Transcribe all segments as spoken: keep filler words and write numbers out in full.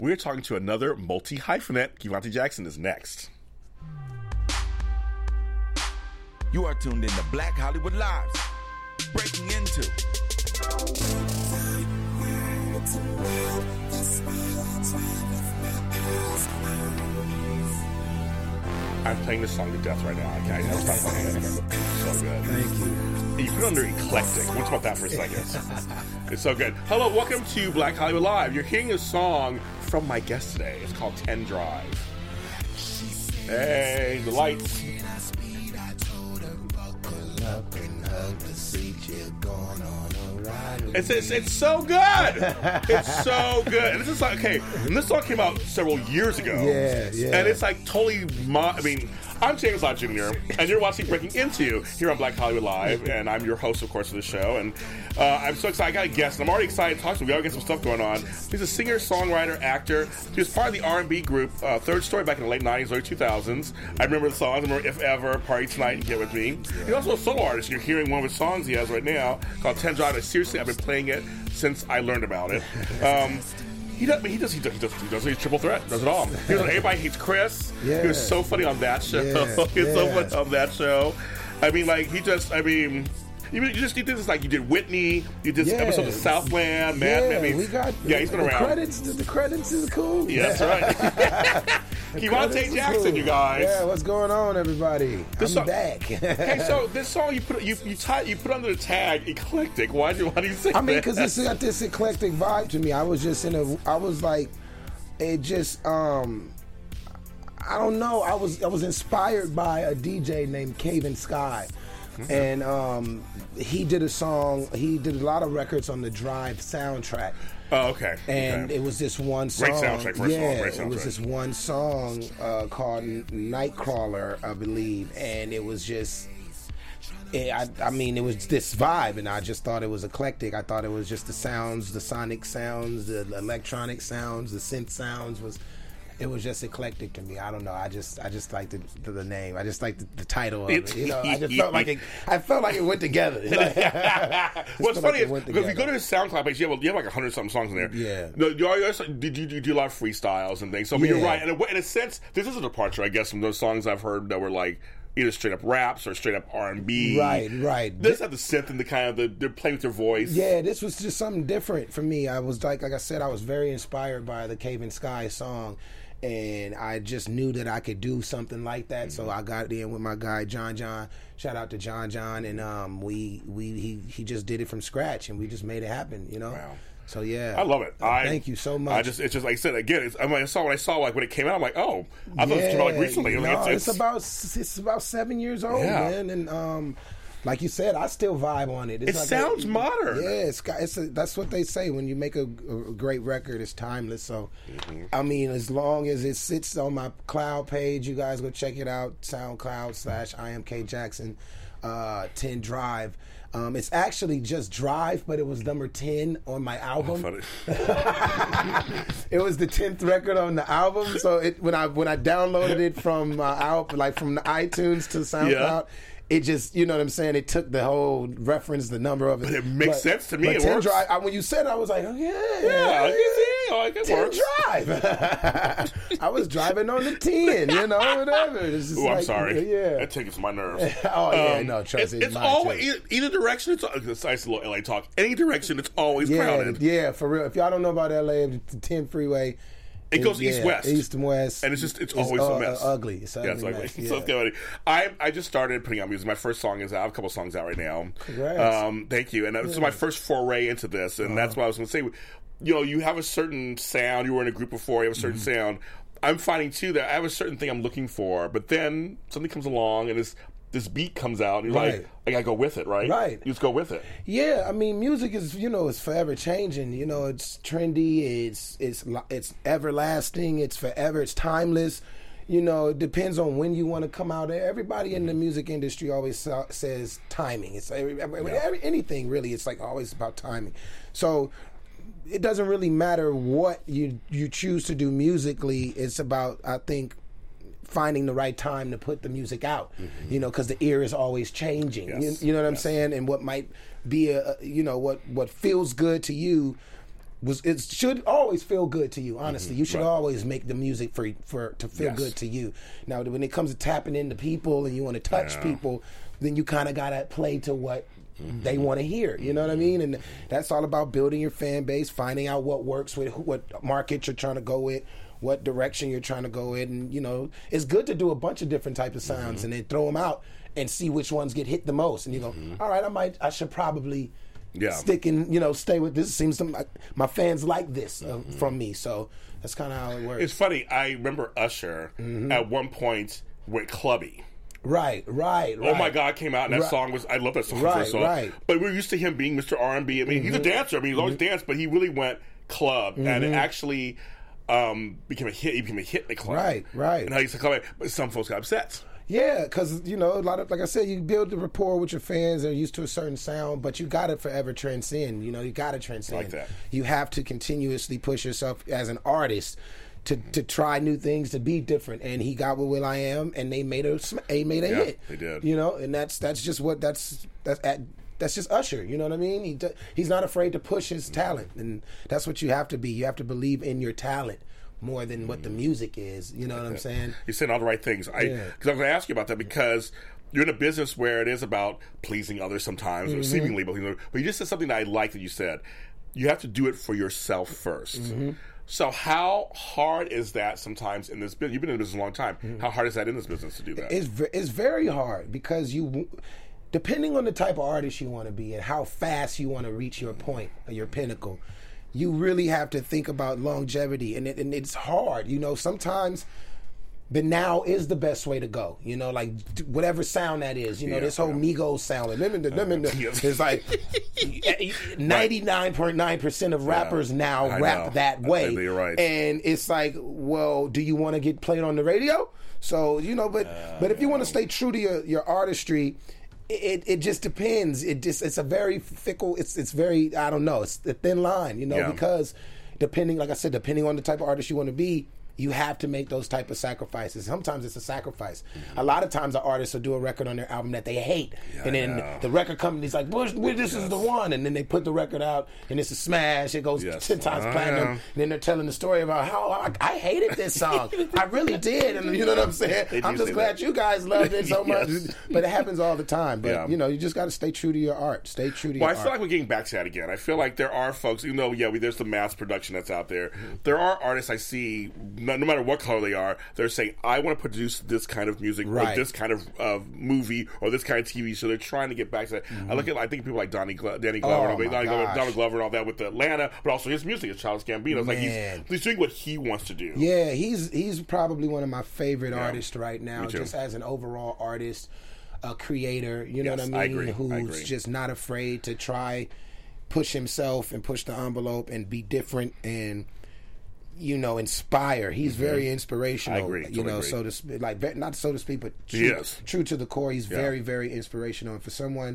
We're talking to another multi-hyphenate. Kevonte Jackson is next. You are tuned in to Black Hollywood Lives. Breaking into. I'm playing this song to death right now. I can't. I stop playing it. It's so good. Thank you. You put it under eclectic. We'll talk about that for a second. It's so good. Hello, welcome to Black Hollywood Live. You're hearing a song from my guest today. It's called ten Drive. Hey, the lights. It's, it's it's so good. It's so good. And this is like, okay, and this song came out several years ago. Yeah, yeah. And it's like totally, mo- I mean, I'm James Lott Junior, and you're watching Breaking Into here on Black Hollywood Live, and I'm your host, of course, of the show. And uh, I'm so excited. I got a guest, and I'm already excited to talk to him. We gotta get some stuff going on. He's a singer, songwriter, actor. He was part of the R and B group uh, Third Story back in the late nineties, early two thousands. I remember the songs. I remember If Ever, Party Tonight, and Get With Me. He's also a solo artist. You're hearing one of his songs he has right now called ten Drive. And seriously, I've been playing it since I learned about it. Um, He does, he does. He does. He does. He does. He's triple threat. Does it all. He was on Everybody Hates Chris. Yeah. He was so funny on that show. Yeah. He was so Yeah. funny on that show. I mean, like he just. I mean, you, you just you did this like you did Whitney. You did Yeah. episodes of Southland. Mad Yeah, Men. I mean, we got. yeah, he's been the around. Credits, the credits is cool. Yeah, that's right. Kevonte Jackson, cool. you guys. Yeah, what's going on, everybody? This I'm song- back. Hey, so this song you put you you, tie, you put under the tag eclectic. Why do why do you say I mean, that? because it's got this eclectic vibe to me. I was just in a. I was like, it just. um I don't know. I was I was inspired by a D J named Caven Sky. Mm-hmm. And um, he did a song. He did a lot of records on the Drive soundtrack. Oh, okay. And okay. it was this one song. Great soundtrack, first of all, yeah, great it was soundtrack. this one song uh, called Nightcrawler, I believe, and it was just. It, I, I mean, it was this vibe, and I just thought it was eclectic. I thought it was just the sounds, the sonic sounds, the electronic sounds, the synth sounds was. It was just eclectic to me. I don't know. I just, I just like the, the, the name. I just like the, the title of it. You know, I just felt like it. I felt like it went together. What's funny like it is went because if you go to together. his SoundCloud page, you have, you have like a hundred something songs in there. Yeah. No, you also, did you, you do a lot of freestyles and things? So, but you're Yeah. right. And in a, in a sense, this is a departure, I guess, from those songs I've heard that were like either straight up raps or straight up R and B. Right, right. This have the synth and the kind of the they're playing with their voice. Yeah, this was just something different for me. I was like, like I said, I was very inspired by the Caven Sky song, and I just knew that I could do something like that. Mm-hmm. So I got in with my guy John John. Shout out to John John, and um, we we he he just did it from scratch, and we just made it happen. You know. Wow. So yeah, I love it. I, Thank you so much. I just, it's just like I said again. It's, I mean, I saw when I saw like when it came out. I'm like, oh, I thought it came out like recently. No, Like, it's, it's about it's about seven years old, Yeah. man, and um, like you said, I still vibe on it. It's It like sounds a, modern. Yeah, it's got. It's a, that's what they say when you make a, a great record. It's timeless. So, Mm-hmm. I mean, as long as it sits on my cloud page, you guys go check it out. SoundCloud slash I am K Jackson, uh, ten Drive. Um, it's actually just Drive, but it was number ten on my album. Funny. It was the tenth record on the album. So it, when I when I downloaded it from uh, out like from the iTunes to SoundCloud, Yeah. it just, you know what I'm saying. It took the whole reference, the number of it. But it makes sense to me. But It ten works. Drive. I, when you said it, I was like, oh, yeah, Yeah, I can see. Like it ten works. Drive. I was driving on the ten, you know, whatever. It's just Oh, I'm like, sorry. Yeah. That tickles my nerves. Oh yeah, Um, no, trust it's, it. it's mine always too. either, either direction. It's, it's nice little L A talk. Any direction, it's always Yeah, crowded. yeah, for real. If y'all don't know about L A, the ten freeway. It goes yeah, east-west. east and west, And it's just, it's always uh, a mess. uh, ugly. It's ugly. Yeah, it's ugly. mess, So yeah. it's funny. I I just started putting out music. My first song is out. I have a couple songs out right now. Congrats. Um, thank you. And this is my first foray into this, and that's what I was going to say. You know, you have a certain sound. You were in a group before. You have a certain Mm-hmm. sound. I'm finding too that I have a certain thing I'm looking for, but then something comes along and this this beat comes out, and you're Right. like, I gotta go with it, right? Right. You just go with it. Yeah, I mean, music is, you know, it's forever changing. You know, it's trendy. It's it's it's everlasting. It's forever. It's timeless. You know, it depends on when you want to come out. Everybody in the music industry always sa- says timing. It's every, every, every, anything really. It's like always about timing. So it doesn't really matter what you you choose to do musically. It's about, I think, finding the right time to put the music out, mm-hmm. you know, because the ear is always changing. Yes. You, you know what I'm Yes. saying? And what might be a, a- you know, what what feels good to you was it should always feel good to you. Honestly, mm-hmm. you should right. always make the music for for to feel yes. good to you. Now, when it comes to tapping into people and you want to touch yeah. people, then you kind of gotta play to what mm-hmm. they want to hear. You know what I mean? And that's all about building your fan base, finding out what works with who, what market you're trying to go with, what direction you're trying to go in. And you know, it's good to do a bunch of different types of sounds mm-hmm. and then throw them out and see which ones get hit the most. And you go, mm-hmm. all right, I might, I should probably. Yeah. Stick and you know, stay with this. It seems to my, my fans like this uh, mm-hmm. from me, so that's kind of how it works. It's funny. I remember Usher mm-hmm. at one point went clubby. Right, right, right. Oh my God, came out and that right. song was. I love that song. Right, song. right. But we're used to him being Mister R and B. I mean, mm-hmm. he's a dancer. I mean, he's always mm-hmm. danced, but he really went club, mm-hmm. and it actually um, became a hit. He became a hit in the club. Right, right. And how he used to come in, but some folks got upset. Yeah, because, you know, a lot of, like I said, you build the rapport with your fans. They're used to a certain sound, but you got to forever transcend. You know, you got to transcend. Like that. You have to continuously push yourself as an artist to, to try new things, to be different. And he got with Will I Am, and they made a, they made a yeah, hit. They did. You know, and that's that's just what, that's, that's at, that's just Usher, you know what I mean? He He's not afraid to push his talent, and that's what you have to be. You have to believe in your talent more than what the music is. You know what I'm saying? You're saying all the right things. I Yeah. Because I was going to ask you about that, because you're in a business where it is about pleasing others sometimes, Mm-hmm. or seemingly pleasing others. But you just said something that I like that you said. You have to do it for yourself first. Mm-hmm. So how hard is that sometimes in this business? You've been in the business a long time. Mm-hmm. How hard is that in this business to do that? It's ve- it's very hard, because you, depending on the type of artist you want to be and how fast you want to reach your point, or your pinnacle, you really have to think about longevity, and, it, and it's hard. You know, sometimes the now is the best way to go. You know, like whatever sound that is. You know, yeah, this whole yeah. Migos sound. It's like ninety-nine point nine percent of rappers yeah, now I rap know. that way. I think you're right. And it's like, well, do you want to get played on the radio? So, you know, but uh, but if you want to stay true to your, your artistry, It it just depends. It just it's a very fickle. It's it's very I don't know. It's a thin line, you know, yeah. because depending, like I said, depending on the type of artist you want to be, you have to make those type of sacrifices. Sometimes it's a sacrifice. Mm-hmm. A lot of times, the artists will do a record on their album that they hate, yeah, and then the record company's like, "Well, this yes. is the one," and then they put the record out, and it's a smash. It goes yes. ten times uh, platinum. yeah. And then they're telling the story about how I, I hated this song. I really did, and you know what I'm saying. I'm just glad that. you guys loved it so much. yes. But it happens all the time. But yeah. you know, you just got to stay true to your art. Stay true to well, your art. I feel like we're getting back to that again. I feel like there are folks, even though, yeah, we, there's the mass production that's out there, mm-hmm. there are artists I see, no, no matter what color they are, they're saying, I want to produce this kind of music, right. or this kind of uh, movie, or this kind of T V show. They're trying to get back to that. Mm-hmm. I look at, I think people like Donnie Glo- Danny Glover, oh, Donnie Glover, Donald Glover, and all that with Atlanta, but also his music, his Childish Gambino. It's like he's, he's doing what he wants to do. Yeah, he's he's probably one of my favorite yeah. artists right now, just as an overall artist, a creator. You know yes, what I mean? I agree. Who's I agree. just not afraid to try, push himself and push the envelope and be different and, you know, inspire. He's mm-hmm. very inspirational. I agree. You Totally know, agree. so to sp- like not so to speak, but true, yes. true to the core. He's yeah. very, very inspirational. And for someone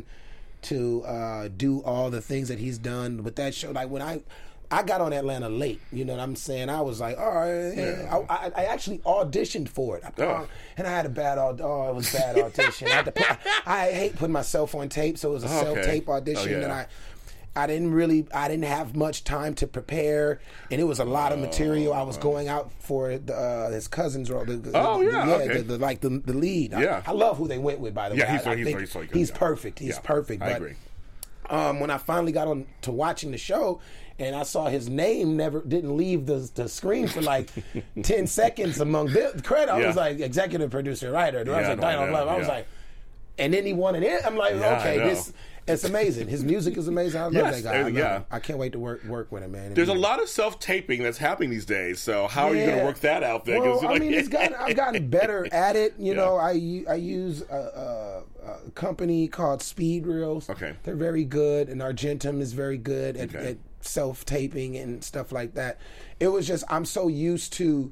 to uh, do all the things that he's done with that show, like when I. I got on Atlanta late, you know what I'm saying? I was like, all right, yeah. I, I, I actually auditioned for it. I, oh. And I had a bad, aud- oh, it was a bad audition. I, had to put, I hate putting myself on tape, so it was a oh, okay. self-tape audition, oh, yeah. and I I didn't really, I didn't have much time to prepare, and it was a lot of material. I was going out for the, uh, his cousin's role. The, the, oh, yeah, the, yeah, okay. the, the, like the, the lead. Yeah. I, I love who they went with, by the yeah, way. He's, I, I he's, think he's, he's, he's yeah. perfect. He's yeah. perfect. I but, agree. Um, when I finally got on to watching the show, and I saw his name never didn't leave the the screen for like ten seconds among the credit, I yeah. was like executive producer, writer. Yeah, I was like, no, I, I, I was yeah. like, and then he wanted it. I'm like, Yeah, okay, I know. this it's amazing. His music is amazing. I love Yes, that guy. I, love yeah. him. I can't wait to work work with him, man. There's a lot of self-taping that's happening these days, so how are you going to Yeah. work that out there? Well, 'Cause, I like- mean, it's gotten, I've gotten better at it. You Yeah. know, I, u- I use a, a, a company called Speed Reels. Okay. They're very good, and Argentum is very good at, Okay. at self-taping and stuff like that. It was just, I'm so used to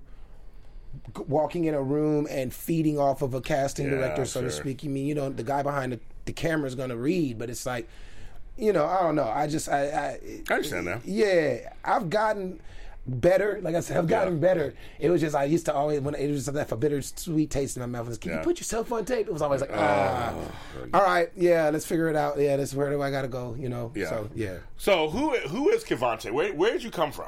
g- walking in a room and feeding off of a casting Yeah, director, so to sure. speak. You mean, you know, the guy behind the, the camera is going to read, but it's like, you know, I don't know. I just, I, I, I understand that. Yeah, I've gotten, better. Like I said, I've gotten yeah. better. It was just I used to always when it was just a bitter sweet taste in my mouth. Was, Can yeah. you put yourself on tape? It was always like, ah, uh, all right, yeah, let's figure it out. Yeah, that's where do I got to go? You know. Yeah. So yeah. So who who is Kevontae? Where where did you come from?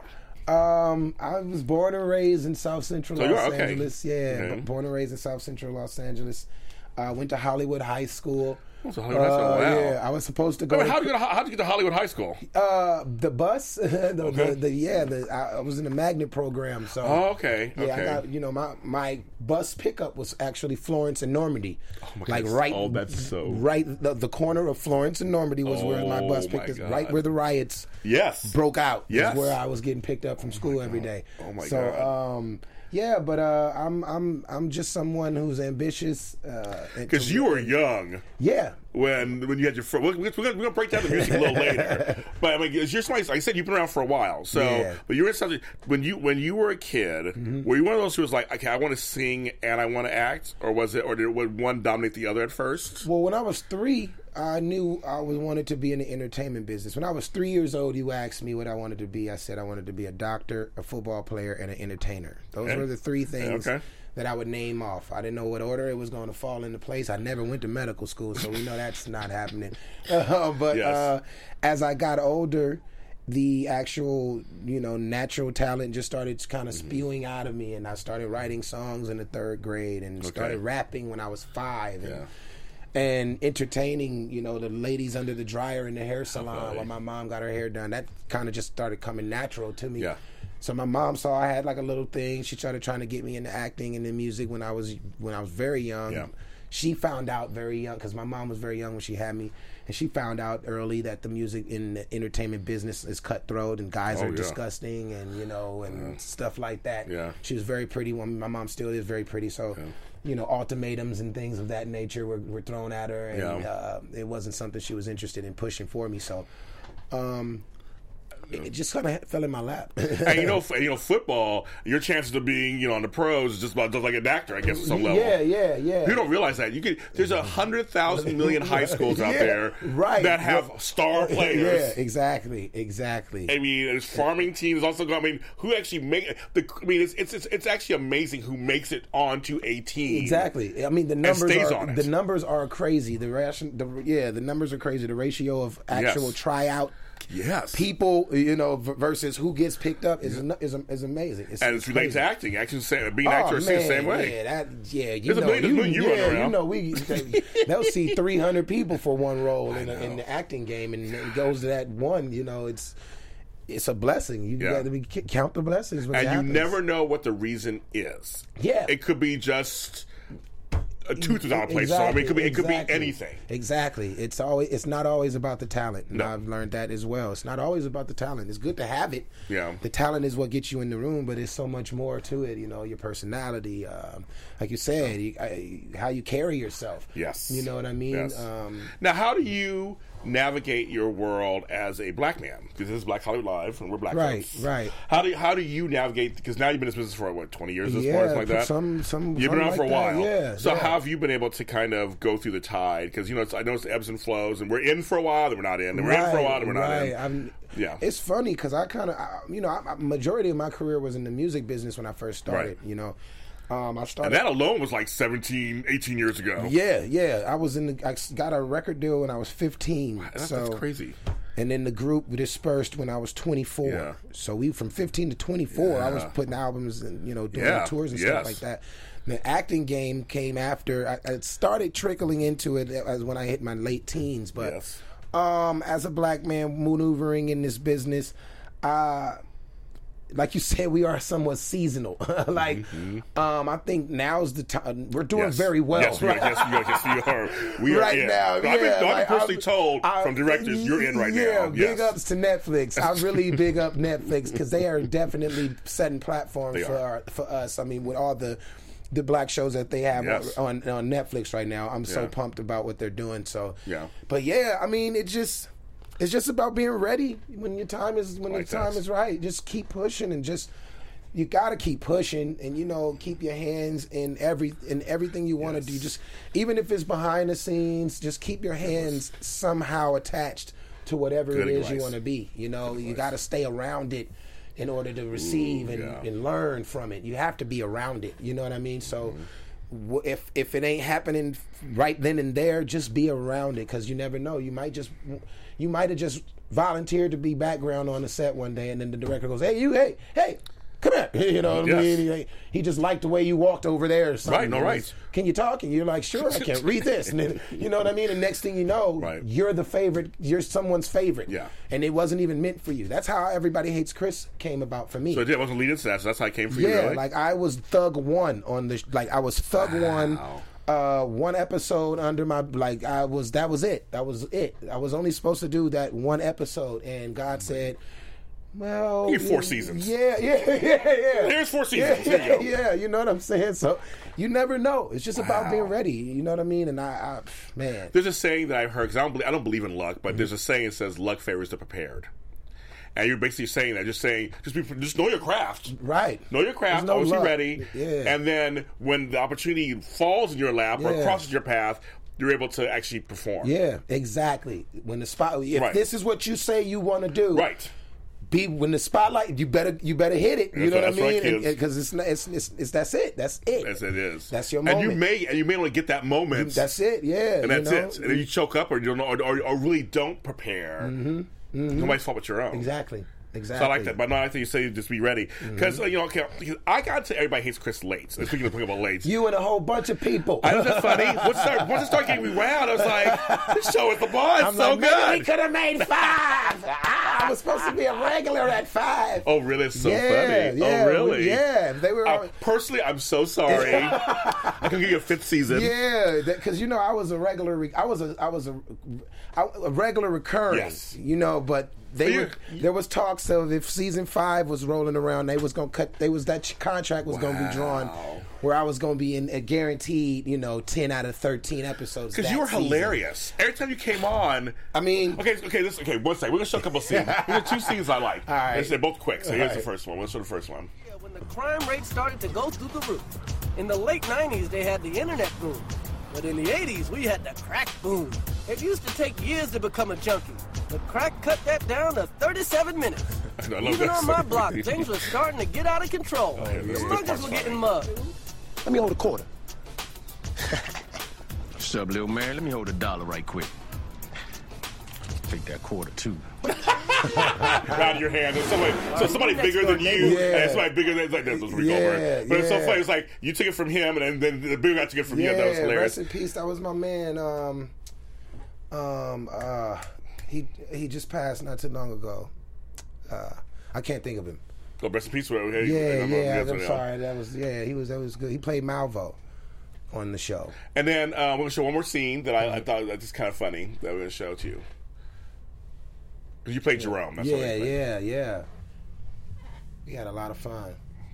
Um, I was born and raised in South Central so Los okay. Angeles. Yeah, okay. born and raised in South Central Los Angeles. I uh, went to Hollywood High School. Oh, so Hollywood uh, High School. Wow. Yeah, I was supposed to go. I mean, how did you, how did you get to Hollywood High School? Uh, the bus. the, okay. the, the yeah, the, I, I was in the magnet program. So oh, okay. Yeah, okay. I got you know my my bus pickup was actually Florence and Normandy. Oh my like goodness. right, oh, that's so right. The, the corner of Florence and Normandy was oh, where my bus picked us. Right where the riots yes broke out. Yes, is where I was getting picked up from school oh every day. Oh my so, god. Um, Yeah, but uh, I'm I'm I'm just someone who's ambitious. Because uh, you were young. Yeah. When when you had your first, we're, we're, gonna, we're gonna break down the music a little later. But I mean, you're somebody, like I said, you've been around for a while. So, yeah. but you were something when you when you were a kid. Mm-hmm. Were you one of those who was like, okay, I want to sing and I want to act, or was it, or did would one dominate the other at first? Well, when I was three, I knew I was wanted to be in the entertainment business. When I was three years old, you asked me what I wanted to be. I said I wanted to be a doctor, a football player, and an entertainer. Those okay. were the three things okay. that I would name off. I didn't know what order it was going to fall into place. I never went to medical school, so we know that's not happening. Uh, but yes. uh, as I got older, the actual, you know, natural talent just started kind of mm-hmm. spewing out of me, and I started writing songs in the third grade and okay. started rapping when I was five. And, yeah. And entertaining, you know, the ladies under the dryer in the hair salon okay. while my mom got her hair done. That kind of just started coming natural to me. Yeah. So my mom saw I had like a little thing. She started trying to get me into acting and in music when I was when I was very young. Yeah. She found out very young because my mom was very young when she had me, and she found out early that the music in the entertainment business is cutthroat and guys oh, are yeah. disgusting and you know and yeah. stuff like that. Yeah. She was very pretty. My mom still is very pretty. So. Yeah. You know, ultimatums and things of that nature were, were thrown at her, and yeah. uh, it wasn't something she was interested in pushing for me. So, um, it, it just kind of fell in my lap. And you know, you know, football, your chances of being, you know, on the pros is just about just like an actor, I guess, at some level. Yeah, yeah, yeah. You don't realize that. You could. There's a hundred thousand million high schools out yeah, there right. that have star players. Yeah, exactly, exactly. I mean, there's farming teams also. I mean, who actually make the? I mean, it's it's it's, it's actually amazing who makes it onto a team. Exactly. I mean, the numbers stays are on it. the numbers are crazy. The ration, the yeah, the numbers are crazy. The ratio of actual yes. tryout. Yes, people, you know, versus who gets picked up is yeah. is, is amazing. It's, and it's it relates to acting. Acting, being an oh, actor, is the man, same way. Yeah, that, yeah, you there's know, a million, you, million you yeah, run around. you know, we they'll see three hundred people for one role in, a, in the acting game, and it goes to that one. You know, it's it's a blessing. You yeah. got to be, count the blessings, when and it you happens. never know what the reason is. Yeah, it could be just a tooth is out of place. Exactly, so I mean, it could be it exactly, could be anything. Exactly. It's always it's not always about the talent. And no. I've learned that as well. It's not always about the talent. It's good to have it. Yeah. The talent is what gets you in the room, but there's so much more to it. You know, your personality, um, like you said, you, I, how you carry yourself. Yes. You know what I mean? Yes. Um, now, how do you navigate your world as a black man? Because this is Black Hollywood Live, and we're black right, folks. Right, How do how do you navigate? Because now you've been in this business for what, twenty years, this yeah, point, something like that. Some, some, you've been around like for a while. That. Yeah. So yeah. how have you been able to kind of go through the tide? Because you know, it's, I know it's ebbs and flows, and we're in for a while, then we're not in, then we're right, in for a while, then we're not right. in. I'm, yeah, it's funny because I kind of, you know, I, majority of my career was in the music business when I first started. Right. You know. Um, I started, and that alone was like seventeen, eighteen years ago. Yeah, yeah. I was in the. I got a record deal when I was fifteen. Wow, that's, so, that's crazy. And then the group dispersed when I was twenty-four. Yeah. So we from fifteen to twenty-four, yeah. I was putting albums and you know doing yeah. tours and yes. stuff like that. The acting game came after. I, I started trickling into it as when I hit my late teens. But yes. um, as a black man maneuvering in this business, uh, like you said, we are somewhat seasonal. like, mm-hmm. um, I think now's the time. We're doing yes. very well. Yes, we are. Yes, we are. Yes, we are. We are right in. now. I've yeah, been, I've been like, personally I'm, told I, from directors, you're in right yeah, now. Yeah, big yes. ups to Netflix. I really big up Netflix because they are definitely setting platforms They for our, for us. I mean, with all the the black shows that they have yes. on on Netflix right now, I'm so yeah. pumped about what they're doing. So, yeah. But yeah, I mean, it just. It's just about being ready when your time is when like your time that. is right. Just keep pushing and just you got to keep pushing and you know keep your hands in every in everything you want to yes. do. Just even if it's behind the scenes, just keep your hands yes. somehow attached to whatever Good it is advice. you want to be. You know, Good you advice. got to stay around it in order to receive Ooh, and, yeah. and learn from it. You have to be around it. You know what I mean? So w- if if it ain't happening right then and there, just be around it, because you never know. You might just you might have just volunteered to be background on the set one day, and then the director goes, "Hey, you, hey, hey." Come here, you know what I Yes. mean? He, he just liked the way you walked over there or something. Right, no, And right. he's, Can you talk? And you're like, sure, I can. Read this. And then, you know what I mean? And next thing you know, Right. you're the favorite. You're someone's favorite. Yeah. And it wasn't even meant for you. That's how Everybody Hates Chris came about for me. So it did, wasn't lead into that, so that's how it came for you, Yeah, really? like I was Thug One on the, like I was Thug One. Uh, one episode under my, like I was, that was it. That was it. I was only supposed to do that one episode, and God said, well, You get four yeah, seasons. Yeah, yeah, yeah, yeah. Here's four Yeah, seasons. There you go. yeah, you know what I'm saying? So you never know. It's just about being ready. You know what I mean? And I, I man. There's a saying that I've heard, because I don't, believe, I don't believe in luck, but Mm-hmm. there's a saying that says luck favors the prepared. And you're basically saying that, just saying, just be, just know your craft. Right. Know your craft, There's no always be luck. ready. Yeah. And then when the opportunity falls in your lap or Yeah. crosses your path, you're able to actually perform. Yeah, exactly. When the spot, if Right. this is what you say you want to do, Right. Be when the spotlight, you better you better hit it. You That's know right- what I that's right, mean? kids. Because it's, not- it's it's it's that's it. That's it. As it is. That's your And you moment. may and you may only get that moment. That's it. Yeah, and that's you know? it. And then you choke up or you don't know, or, or, or really don't prepare. Mm-hmm. Mm-hmm. Nobody's fault but your own. Exactly. Exactly. So I like that, but no, I think you say just be ready because you know. Okay, because I got to Everybody Hates Chris late. So speaking of talking about late, You and a whole bunch of people. I know that's funny. Once it started, once it started getting me round, I was like, "This show is the bar. It's I'm so like, maybe we good." could have made five. Ah, I was supposed to be a regular at five. Oh, really? It's so yeah, funny. yeah, oh, really? Yeah, they were. Uh, personally, I'm so sorry. I can give you a fifth season. Yeah, because you know I was a regular. Re- I was a. I was a. I, a regular recurring. Yes. You know, but they So were. There was talks of if season five was rolling around, they was gonna cut. They was that ch- contract was gonna be drawn, Wow. where I was gonna be in a guaranteed, you know, ten out of thirteen episodes. Because that you were season. hilarious. Every time you came on. I mean, Okay, okay, this, okay, one second. We're going to show a couple of scenes. These are two scenes I like. All right. They're both quick. So here's All the right. first one. Let's show the first one. When the crime rate started to go through the roof. In the late nineties, they had the internet boom. But in the eighties, we had the crack boom. It used to take years to become a junkie. But crack cut that down to thirty-seven minutes. I know, I love Even that on my song. block, things were starting to get out of control. yeah, this- the this part's muggers were funny. getting mugged. Let me hold a quarter. What's up, little man? Let me hold a dollar right quick. Take that quarter, too. Around your hand. And somebody, so somebody Next bigger door, than you, Yeah. and somebody bigger than it's like this was Rico Yeah, Bird. But it's so yeah. funny. It's like you took it from him, and then the bigger guy took it from yeah, you. That was hilarious. rest in peace. That was my man. Um, um, uh, he he just passed not too long ago. Uh, I can't think of him. Go rest in peace. Hey, Yeah, I'm- yeah. I'm- I'm yeah. sorry. That was yeah. He was that was good. He played Malvo on the show. And then uh, we're gonna show one more scene that I, I thought that was kind of funny that we're gonna show to you. Because you played Jerome. That's what Yeah, you played. yeah, yeah. We had a lot of fun.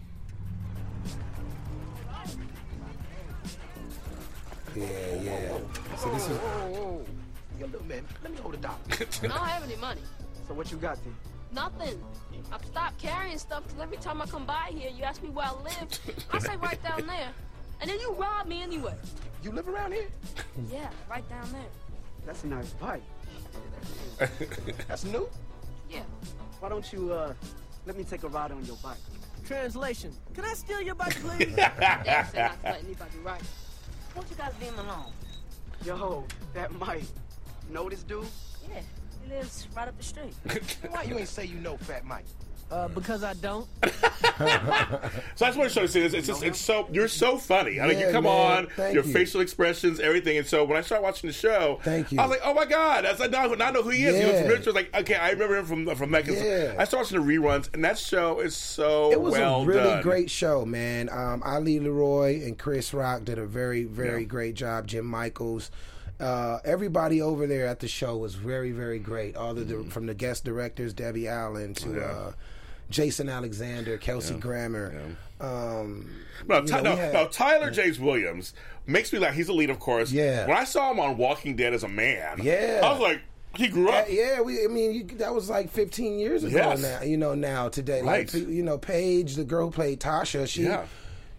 Yeah, yeah. So this is Yo, little man, let me hold a dollar. I don't have any money. So what you got then? Nothing. I've stopped carrying stuff because every time I come by here, you ask me where I live. I say right down there. And then you rob me anyway. You live around here? Yeah, right down there. That's a nice bike. That's new? Yeah. Why don't you, uh, let me take a ride on your bike? Translation. Can I steal your bike, please? Dad said not to let anybody right. Won't you guys leave him alone? Yo, that Mike. Know this dude? Yeah, he lives right up the street. Why you ain't say you know Fat Mike? Uh, because I don't. So I just want to show you this. It's just, it's so you're so funny. I mean, Yeah, you come man. on, Thank your you. facial expressions, everything. And so when I started watching the show, Thank you. I was like, oh my god, that's I know, I know who he is. He was Yeah. from Richards. Like, okay, I remember him from from that. 'Cause Yeah. I started watching the reruns, and that show is so It was well a really done. great show, man. Um, Ali Leroy and Chris Rock did a very, very Yeah. great job. Jim Michaels, uh, everybody over there at the show was very, very great. All of the from the guest directors, Debbie Allen to Mm-hmm. Yeah. uh, Jason Alexander, Kelsey Grammer. Um, No, you Ty- know, no, we had- no, Tyler James Williams makes me laugh. He's the lead, of course. Yeah. When I saw him on Walking Dead as a man, Yeah. I was like, he grew Uh, up. yeah, we. I mean, you, that was like fifteen years ago Yes. now. You know, now today, Right. like you know, Paige, the girl who played Tasha, she Yeah.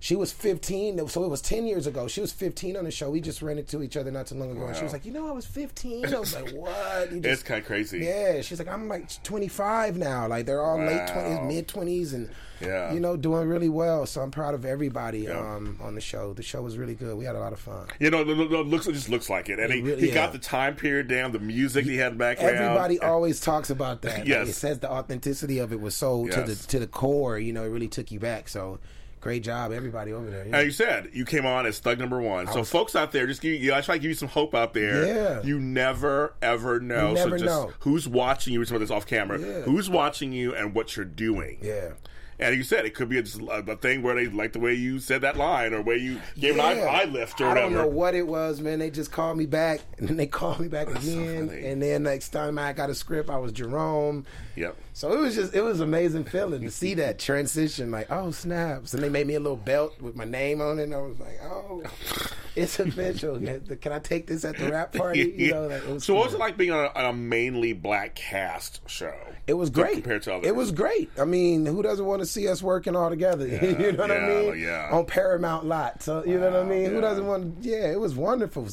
She was fifteen, so it was ten years ago. She was fifteen on the show. We just ran into each other not too long ago. Wow. And she was like, you know, I was fifteen. I was like, what? You just, it's kind of crazy. Yeah. She's like, I'm like twenty-five now. Like, they're all Wow. late twenties, mid twenties, and, yeah. you know, doing really well. So I'm proud of everybody Yeah. um, on the show. The show was really good. We had a lot of fun. You know, it looks, it just looks like it. And It he, really- he yeah. got the time period down, the music he had in the background. Everybody always talks about that. Yes. Like, it says the authenticity of it was so to the Yes. to the core. You know, it really took you back. So great job, everybody over there. Yeah. As you said, you came on as Thug Number One. So, was- folks out there, just give you, I try to give you some hope out there. Yeah. You never, ever know. You never so just know. who's watching you? We're talking about this off camera. Yeah. Who's watching you and what you're doing? Yeah. And you said it could be a, just a, a thing where they like the way you said that line or where you gave Yeah. an eye, eye lift or I whatever. don't know what it was, man. They just called me back, and then they called me back That's so again. funny. And then next time I got a script, I was Jerome. Yep. So it was just, it was an amazing feeling to see that transition. Like, oh, snaps. And they made me a little belt with my name on it. And I was like, oh, it's official. Can I take this at the rap party? You know, like, it was so what was cool. it like being on a, on a mainly black cast show? It was great. Compared to others. It was great. I mean, who doesn't want to see us working all together? You know what yeah, I mean? yeah. On Paramount lot. So, you know what I mean? yeah. Who doesn't want yeah, it was wonderful.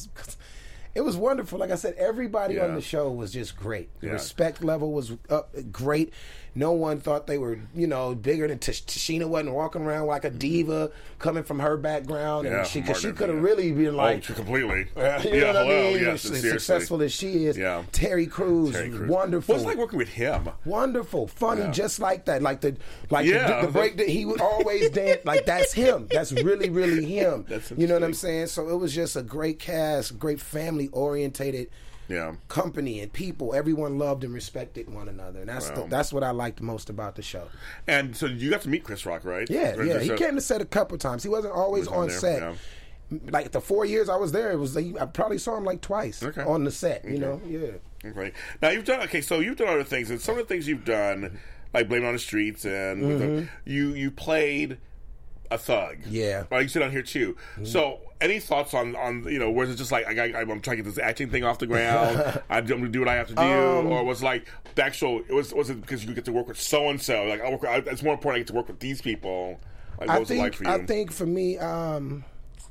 It was wonderful. Like I said, everybody Yeah. on the show was just great. The Yeah. respect level was up great. No one thought they were, you know, bigger than Tish- Tashina wasn't walking around like a diva coming from her background. Yeah, and she, cause she Martin, could have yeah. really been like, oh, completely. you know yeah, what I hello, mean? yes, as seriously. successful as she is. Yeah. Terry Crews, Terry Crews. wonderful. What's it like working with him? Wonderful, funny, Yeah. just like that. Like the like Yeah. the, the break that he would always dance. Like that's him. That's really, really him. That's you know what I'm interesting. saying? So it was just a great cast, great family orientated Yeah. company and people. Everyone loved and respected one another, and that's Wow. the, that's what I liked most about the show. And so you got to meet Chris Rock, right? Yeah, Or yeah. just He a- came to set a couple times. He wasn't always He was on on there, set. yeah. Like the four years I was there, it was like, I probably saw him like twice Okay. on the set. You Okay. know, yeah. Okay. Now you've done okay. So you've done other things, and some of the things you've done, like Blame It on the Streets, and with the, you you played a thug. Mm-hmm. Yeah. Right. You sit on here too. So any thoughts on on you know, was it just like I, I, I'm trying to get this acting thing off the ground? I'm going to do what I have to do, Um, or was it like the actual? It was was it because you get to work with so and so? Like I work. With, it's more important I get to work with these people. Like, what I was think it like for you? I think for me, um,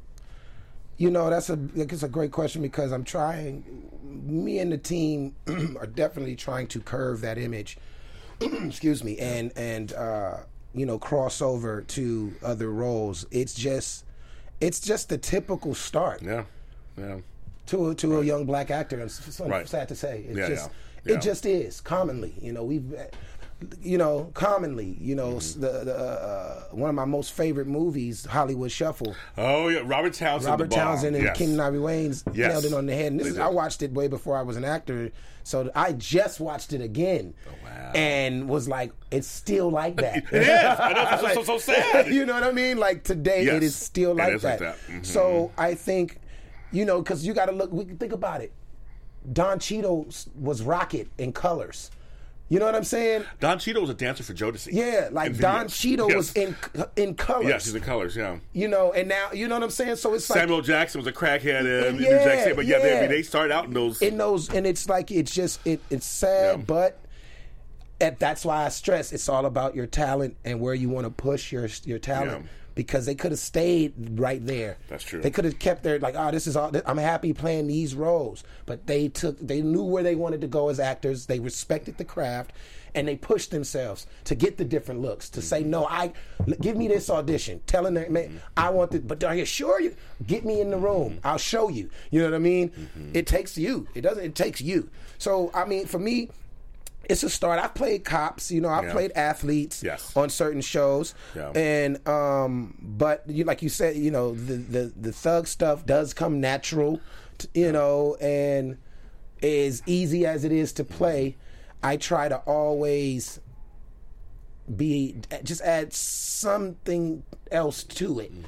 you know, that's a it's a great question because I'm trying. Me and the team are definitely trying to curve that image. excuse me, and and uh, you know, cross over to other roles. It's just it's just the typical start yeah. Yeah. to to a young black actor. It's so Right. sad to say. It's Yeah, just yeah. Yeah. it just is commonly. You know, we've you know commonly. You know, Mm-hmm. the, the uh, one of my most favorite movies, Hollywood Shuffle. Oh yeah, Robert Townsend. Robert the bomb. Townsend and Yes. King Ivy Wayne's Yes. nailed it on the head. And this They is, did. I watched it way before I was an actor, so I just watched it again, Oh, wow. and was like, it's still like that. It is. I know, it's so- so- so sad. You know what I mean? Like today, Yes. it is still It like is that. like that. Mhm. So I think, you know, because you got to look. We can think about it. Don Cheadle was Rocket in Colors. You know what I'm saying? Don Cheadle was a dancer for Jodeci. Yeah, like In Don videos. Cheadle Yes. was in in Colors. Yes, he's in Colors. Yeah. You know, and now you know what I'm saying. So it's like Samuel Jackson was a crackhead in New Yeah, Jack City, but yeah, they, I yeah. mean, they started out in those. in those, and it's like it's just it it's sad, Yeah. but and that's why I stress it's all about your talent and where you want to push your your talent. Yeah. Because they could have stayed right there. That's true. They could have kept their like, oh, this is all. I'm happy playing these roles, but they took. They knew where they wanted to go as actors. They respected the craft, and they pushed themselves to get the different looks. To say no, I give me this audition, telling them, man, I want it. But are you sure you get me in the room? I'll show you. You know what I mean? It takes you. It doesn't. It takes you. So I mean, for me. It's a start. I've played cops, you know. I've Yeah. played athletes Yes. on certain shows, Yeah. and um, but you, like you said, you know, the, the the thug stuff does come natural, t- you know, and as easy as it is to play, I try to always be just add something else to it,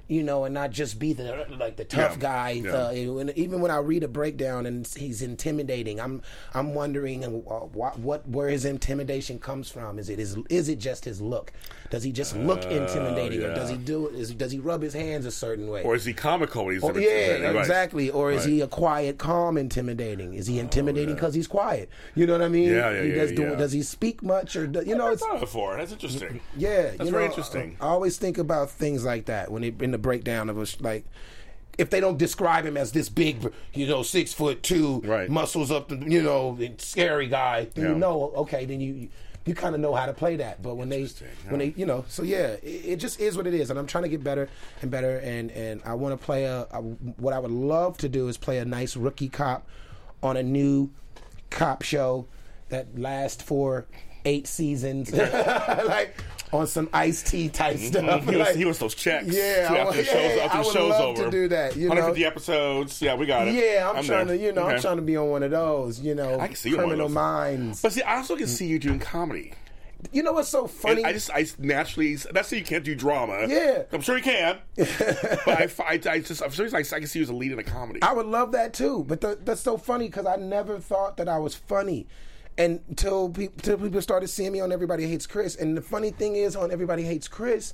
you know, and not just be the like the tough Yeah. guy. Yeah. The, when, even when I read a breakdown and he's intimidating, I'm I'm wondering uh, what, what where his intimidation comes from. Is it his, is it just his look? Does he just look intimidating, or does he yeah. do is does he rub his hands a certain way? Or is he comical when he's Or- intimidating? yeah, Right. exactly. Or is Right. he a quiet, calm, intimidating? Is he intimidating because he's quiet? You know what I mean? Yeah, yeah, He yeah, does, do- yeah. does he speak much, or do, you know? I've It's thought of it before. That's interesting. yeah, That's you very know, interesting. I, I always think about things like that when they in the breakdown of us, like if they don't describe him as this big, you know, six foot two, Right. muscles up, the, you know, scary guy, then Yeah. you know, okay, then you. You kind of know how to play that, but when they, Interesting, when yeah. they, you know, so yeah, it, it just is what it is, and I'm trying to get better and better, and and I want to play a, a. What I would love to do is play a nice rookie cop on a new cop show that lasts for eight seasons, like on some Ice-T type stuff. He, was, Like, he wants those checks. Yeah, too, I after would- the show's, yeah, after I the would show's love over. to do that, you one hundred fifty know? episodes. Yeah, we got it. Yeah, I'm, trying there. to, you know, Okay. I'm trying to be on one of those, you know, I can see you on one of Criminal those. Minds. But see, I also can see you doing comedy. You know what's so funny? And I just, I naturally, that's so you can't do drama. Yeah. I'm sure you can. but I, I, I just, I'm sure I can see you as a lead in a comedy. I would love that too, but the, that's so funny because I never thought that I was funny until pe- until people started seeing me on Everybody Hates Chris. And the funny thing is, on Everybody Hates Chris,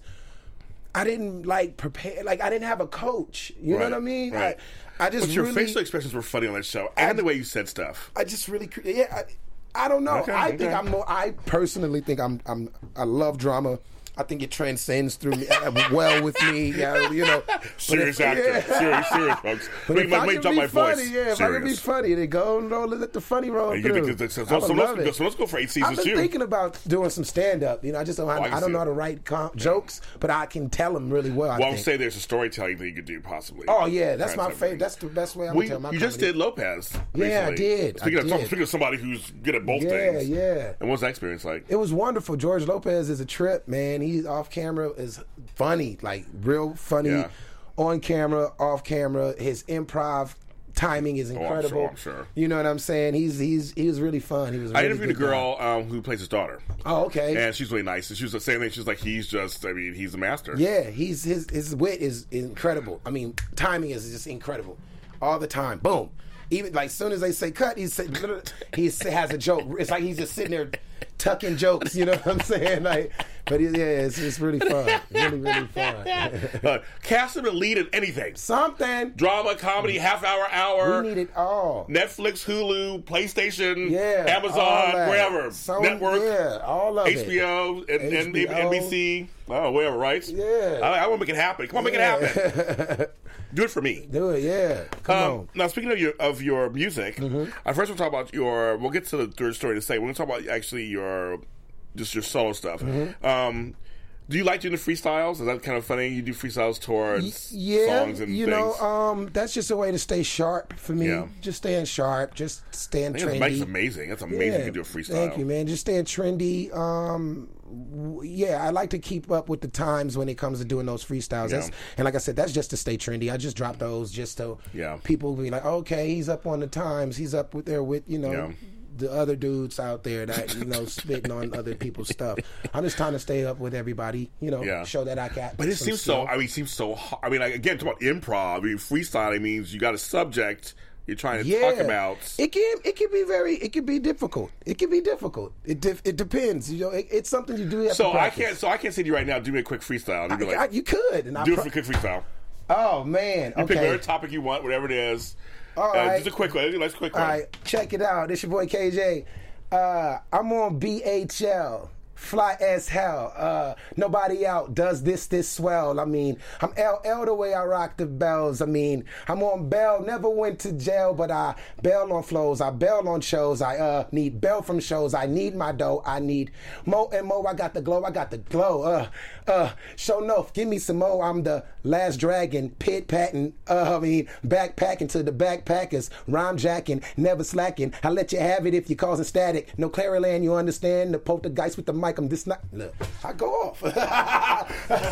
I didn't like prepare, like I didn't have a coach. You know Right, what I mean? right. I, I just But your really, facial expressions were funny on that show, and the way you said stuff. I just really, cre- yeah. I, I don't know. Okay, I okay. think I'm more. I personally think I'm. I'm. I love drama. I think it transcends through me uh, well with me. Yeah, you know, Serious But actor. yeah. Serious, serious, folks. But Wait, if wait, I wait, can drop be my funny, voice. yeah, if I can be Serious. funny, then go and roll, let the funny roll You through. think so, I so, would so, love let's, it. so let's go for eight I've seasons been too. thinking about doing some stand up. You know, I just don't. I, I can I don't see know how it. to write com- jokes, but I can tell them really well. I Well, I would think. say there's a storytelling thing you could do possibly. Oh yeah, that's my Kind of favorite. thing. That's the best way I'm We, gonna tell my you just comedy. did Lopez. Yeah, I recently. did. Speaking, I of, did. speaking of somebody who's good at both Yeah, things. yeah. And what's that experience like? It was wonderful. George Lopez is a trip, man. He's off camera is funny, like real funny. Yeah. On camera, off camera, his improv timing is I'm sure, incredible. I'm sure. You know what I'm saying? He's he's he was really fun. He was. A I really interviewed a good guy. girl um, who plays his daughter, Oh, okay. and she's really nice. And she was the same thing. She's like, he's just, I mean, he's a master. Yeah, he's his his wit is incredible. I mean, timing is just incredible, all the time. Boom. Even like soon as they say cut, he's he has a joke. It's like he's just sitting there tucking jokes. You know what I'm saying? Like, but it, yeah, it's it's really fun. Really, really fun. Uh, cast him a lead in anything. Something Drama, comedy, half hour, hour. we need it all. Netflix, Hulu, PlayStation, Yeah, all Amazon, that. wherever. Some- Network, yeah, all of H B it. O, and, and H B O. N B C. Oh, whatever, right? Yeah. I, I want to make it happen. Come on, make Yeah. it happen. Do it for me. Do it, yeah. Come Um, on. Mm-hmm. now, speaking of your of your music, I first we'll talk about your. We'll get to the third story in a second. We're going to talk about actually your just your solo stuff. Mm-hmm. Um, do you like doing the freestyles? Is that kind of funny? You do freestyles towards Yeah, songs and you things. know, um, that's just a way to stay sharp for me. Yeah. Just staying sharp, just staying I think trendy. Mike's amazing. That's amazing. You do a freestyle. Thank you, man. Just staying trendy. Um, w- yeah, I like to keep up with the times when it comes to doing those freestyles. Yeah. That's, and like I said, that's just to stay trendy. I just drop those just so Yeah. people be like, okay, he's up on the times. He's up with there with you know. Yeah. The other dudes out there that you know spitting on other people's stuff. I'm just trying to stay up with everybody, you know, Yeah. show that I got. But it some seems skill. so. I mean, it seems so. Hard. I mean, like, again, talk about improv. I mean, freestyling means you got a subject you're trying to yeah. talk about. It can it can be very it can be difficult. It can be difficult. It dif- it depends. You know, it, it's something you do have So to I practice. can't. So I can't say to you right now. Do me a quick freestyle. And you'd be I- I- like, you could, and I do pro- it for a quick freestyle. Oh man, You pick okay. whatever topic you want, whatever it is. All Uh, right. just a quick one. Let's quick All one. right, check it out. This your boy K J. Uh, I'm on B H L. Fly as hell. Uh, nobody out does this this swell. I mean, I'm L L the way I rock the bells. I mean, I'm on Bell. Never went to jail, but I bail on flows. I bail on shows. I uh need bail from shows. I need my dough. I need mo and mo. I got the glow. I got the glow. Uh, uh. Show no. Give me some mo. I'm the last dragon. Pit patting. Uh, I mean, backpacking to the backpackers. Rhyme jacking. Never slacking. I let you have it if you're causing static. No Clariland, you understand? The poltergeist with the mic. I'm this not. Look, I go off. That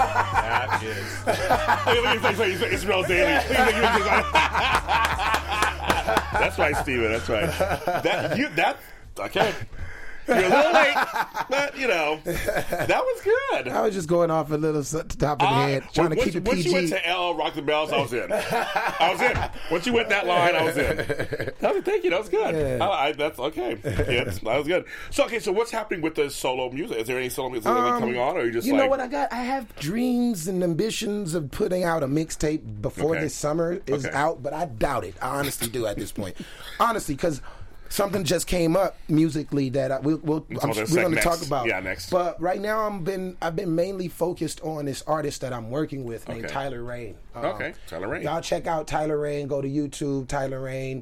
is. Look at look at- look at- It's real daily. Look at- look at- That's right, Steven. That's right. That you that okay. You're a little late, but you know that was good. I was just going off a little s- top of the I- head, trying to once, keep it once P G. you went to L, Rock the Bells, I was in. I was in. Once you went that line, I was in. That was, thank you. That was good. Yeah. I, I, that's okay. Yes, that was good. So, okay, so what's happening with the solo music? Is there any solo music Um, coming on, or are you just you like, know what I got? I have dreams and ambitions of putting out a mixtape before Okay. this summer is Okay. out, but I doubt it. I honestly do at this point. Honestly, because something just came up musically that I, we'll, we'll, Let's I'm, talk about we're that going to next. talk about. Yeah, next. But right now, I'm been I've been mainly focused on this artist that I'm working with named Okay. Tyler Rain. Um, Okay, Tyler Rain. Y'all check out Tyler Rain. Go to YouTube, Tyler Rain.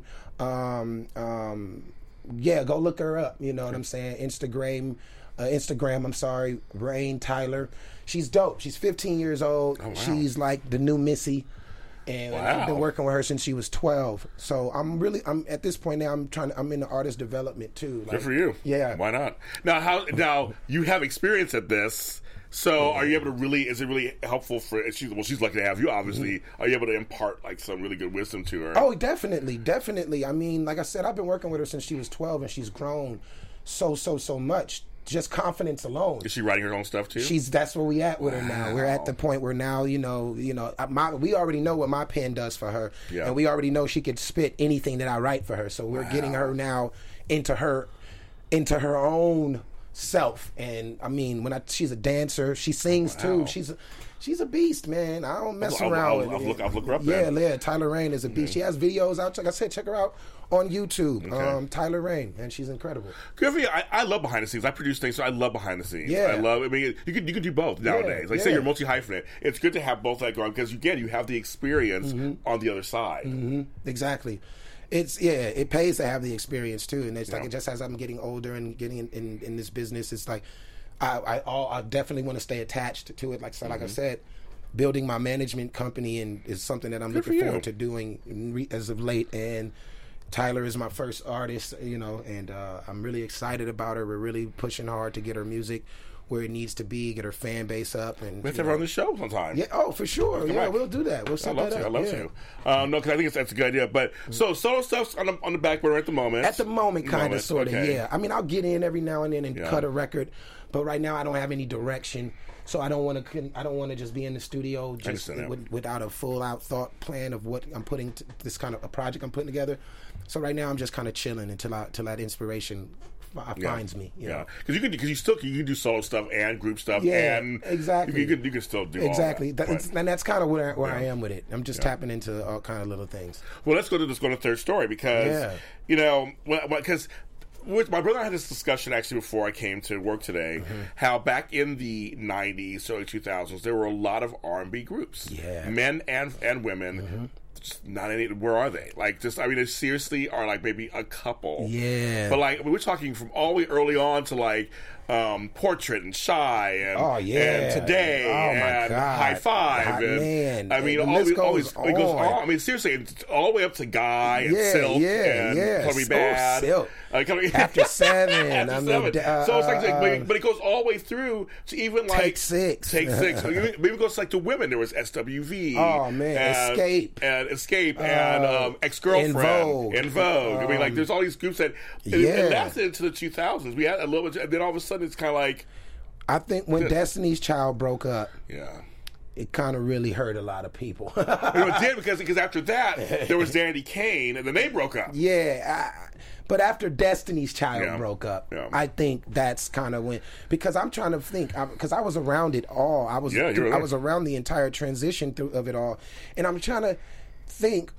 Um, um, yeah, go look her up. You know what I'm saying? Instagram, uh, Instagram. I'm sorry, Rain Tyler. She's dope. She's fifteen years old. Oh, wow. She's like the new Missy. And Wow. I've been working with her since she was twelve. So I'm really, I'm at this point now. I'm trying. To, I'm in the artist development too. Like, Good for you. Yeah. Why not? Now, how? Now you have experience at this. So, are you able to really? Is it really helpful for? She's well. She's lucky to have you. Obviously, are you able to impart like some really good wisdom to her? Oh, definitely, definitely. I mean, like I said, I've been working with her since she was twelve, and she's grown so, so, so much. Just confidence alone. Is she writing her own stuff too? She's that's where we at with her now. We're at the point where now you know, you know, my, we already know what my pen does for her, Yeah. and we already know she could spit anything that I write for her. So we're getting her now into her, into her own self. And I mean, when I she's a dancer, she sings Wow. too. She's a, she's a beast, man. I don't mess I'll- around I'll- with I'll it. look- I'll look her up Yeah, then. yeah. Tyler Rain is a beast. She has videos out. Like I said, check her out on YouTube. Okay. Um, Tyler Rain, and she's incredible. Good for you. I, I love behind the scenes. I produce things, so I love behind the scenes. Yeah. I love. I mean, you can you can do both nowadays. Like say yeah. you're multi hyphenate. It's good to have both that going because again, you have the experience on the other side. Mm-hmm. Exactly. It's yeah. It pays to have the experience too, and it's like Yeah. it just as I'm getting older and getting in, in, in this business, it's like I I, all, I definitely want to stay attached to it. Like so, like Mm-hmm. I said, building my management company and is something that I'm Good for looking you. forward to doing in re, as of late. And Tyler is my first artist, you know, and uh, I'm really excited about her. We're really pushing hard to get her music where it needs to be, get her fan base up, and We have you to have her know. on the show sometime. Yeah. Oh, for sure. Come Yeah, back. we'll do that. We'll I set love that to. up. I love yeah. to. Um, no, because I think it's, that's a good idea. But so solo stuff's on the on the back burner at the moment. At the moment, kind Moment, of, sort of, okay. yeah. I mean, I'll get in every now and then and Yeah. cut a record, but right now I don't have any direction, so I don't want to. I don't want to just be in the studio just understand that. with, without a full out thought plan of what I'm putting. To, this kind of a project I'm putting together. So right now I'm just kind of chilling until I, until that inspiration fi- Yeah. finds me. You Yeah, know? because you can because you still you can do solo stuff and group stuff. Yeah, and exactly. You can, you can still do Exactly, All that. That- it's- and that's kind of where where I Yeah. am with it. I'm just tapping into all kind of little things. Well, let's go to let's go to the third story because Yeah. you know because. With my brother and I had this discussion actually before I came to work today. Mm-hmm. How back in the nineties, early two thousands, there were a lot of R and B groups, Yeah. men and and women. Mm-hmm. Just not any. Where are they? Like, just I mean, they seriously are like maybe a couple. Yeah. but like we're talking from all the way early on to like um, Portrait and Shy and Oh, yeah. and Today Oh, my and God. High Five God, and man. I mean The all, list the, all goes these it goes on. on. I mean seriously, it's all the way up to Guy and Yeah, Silk yeah, and yeah. Color Me Oh, Bad. Silk. Uh, Color Me- After Seven, After I mean, Seven. uh, so it's like, uh, but, but it goes all the way through to even like Take Six. Take Six. Maybe maybe it goes like to women. There was S W V. Oh, man. and, Escape. and Escape and Uh, um, Ex Girlfriend In Vogue. In Vogue. I mean, like Um, there's all these groups that and, yeah. and that's into the two thousands. We had a little bit, and then all of a sudden it's kind of like I think when Destiny's Child broke up, yeah. it kind of really hurt a lot of people. You know, it did because because after that there was Dandy Kane, and then they broke up. Yeah, I, but after Destiny's Child Yeah. broke up, Yeah. I think that's kind of when because I'm trying to think because I, I was around it all. I was Yeah, you through- were I there. was around the entire transition through of it all, and I'm trying to think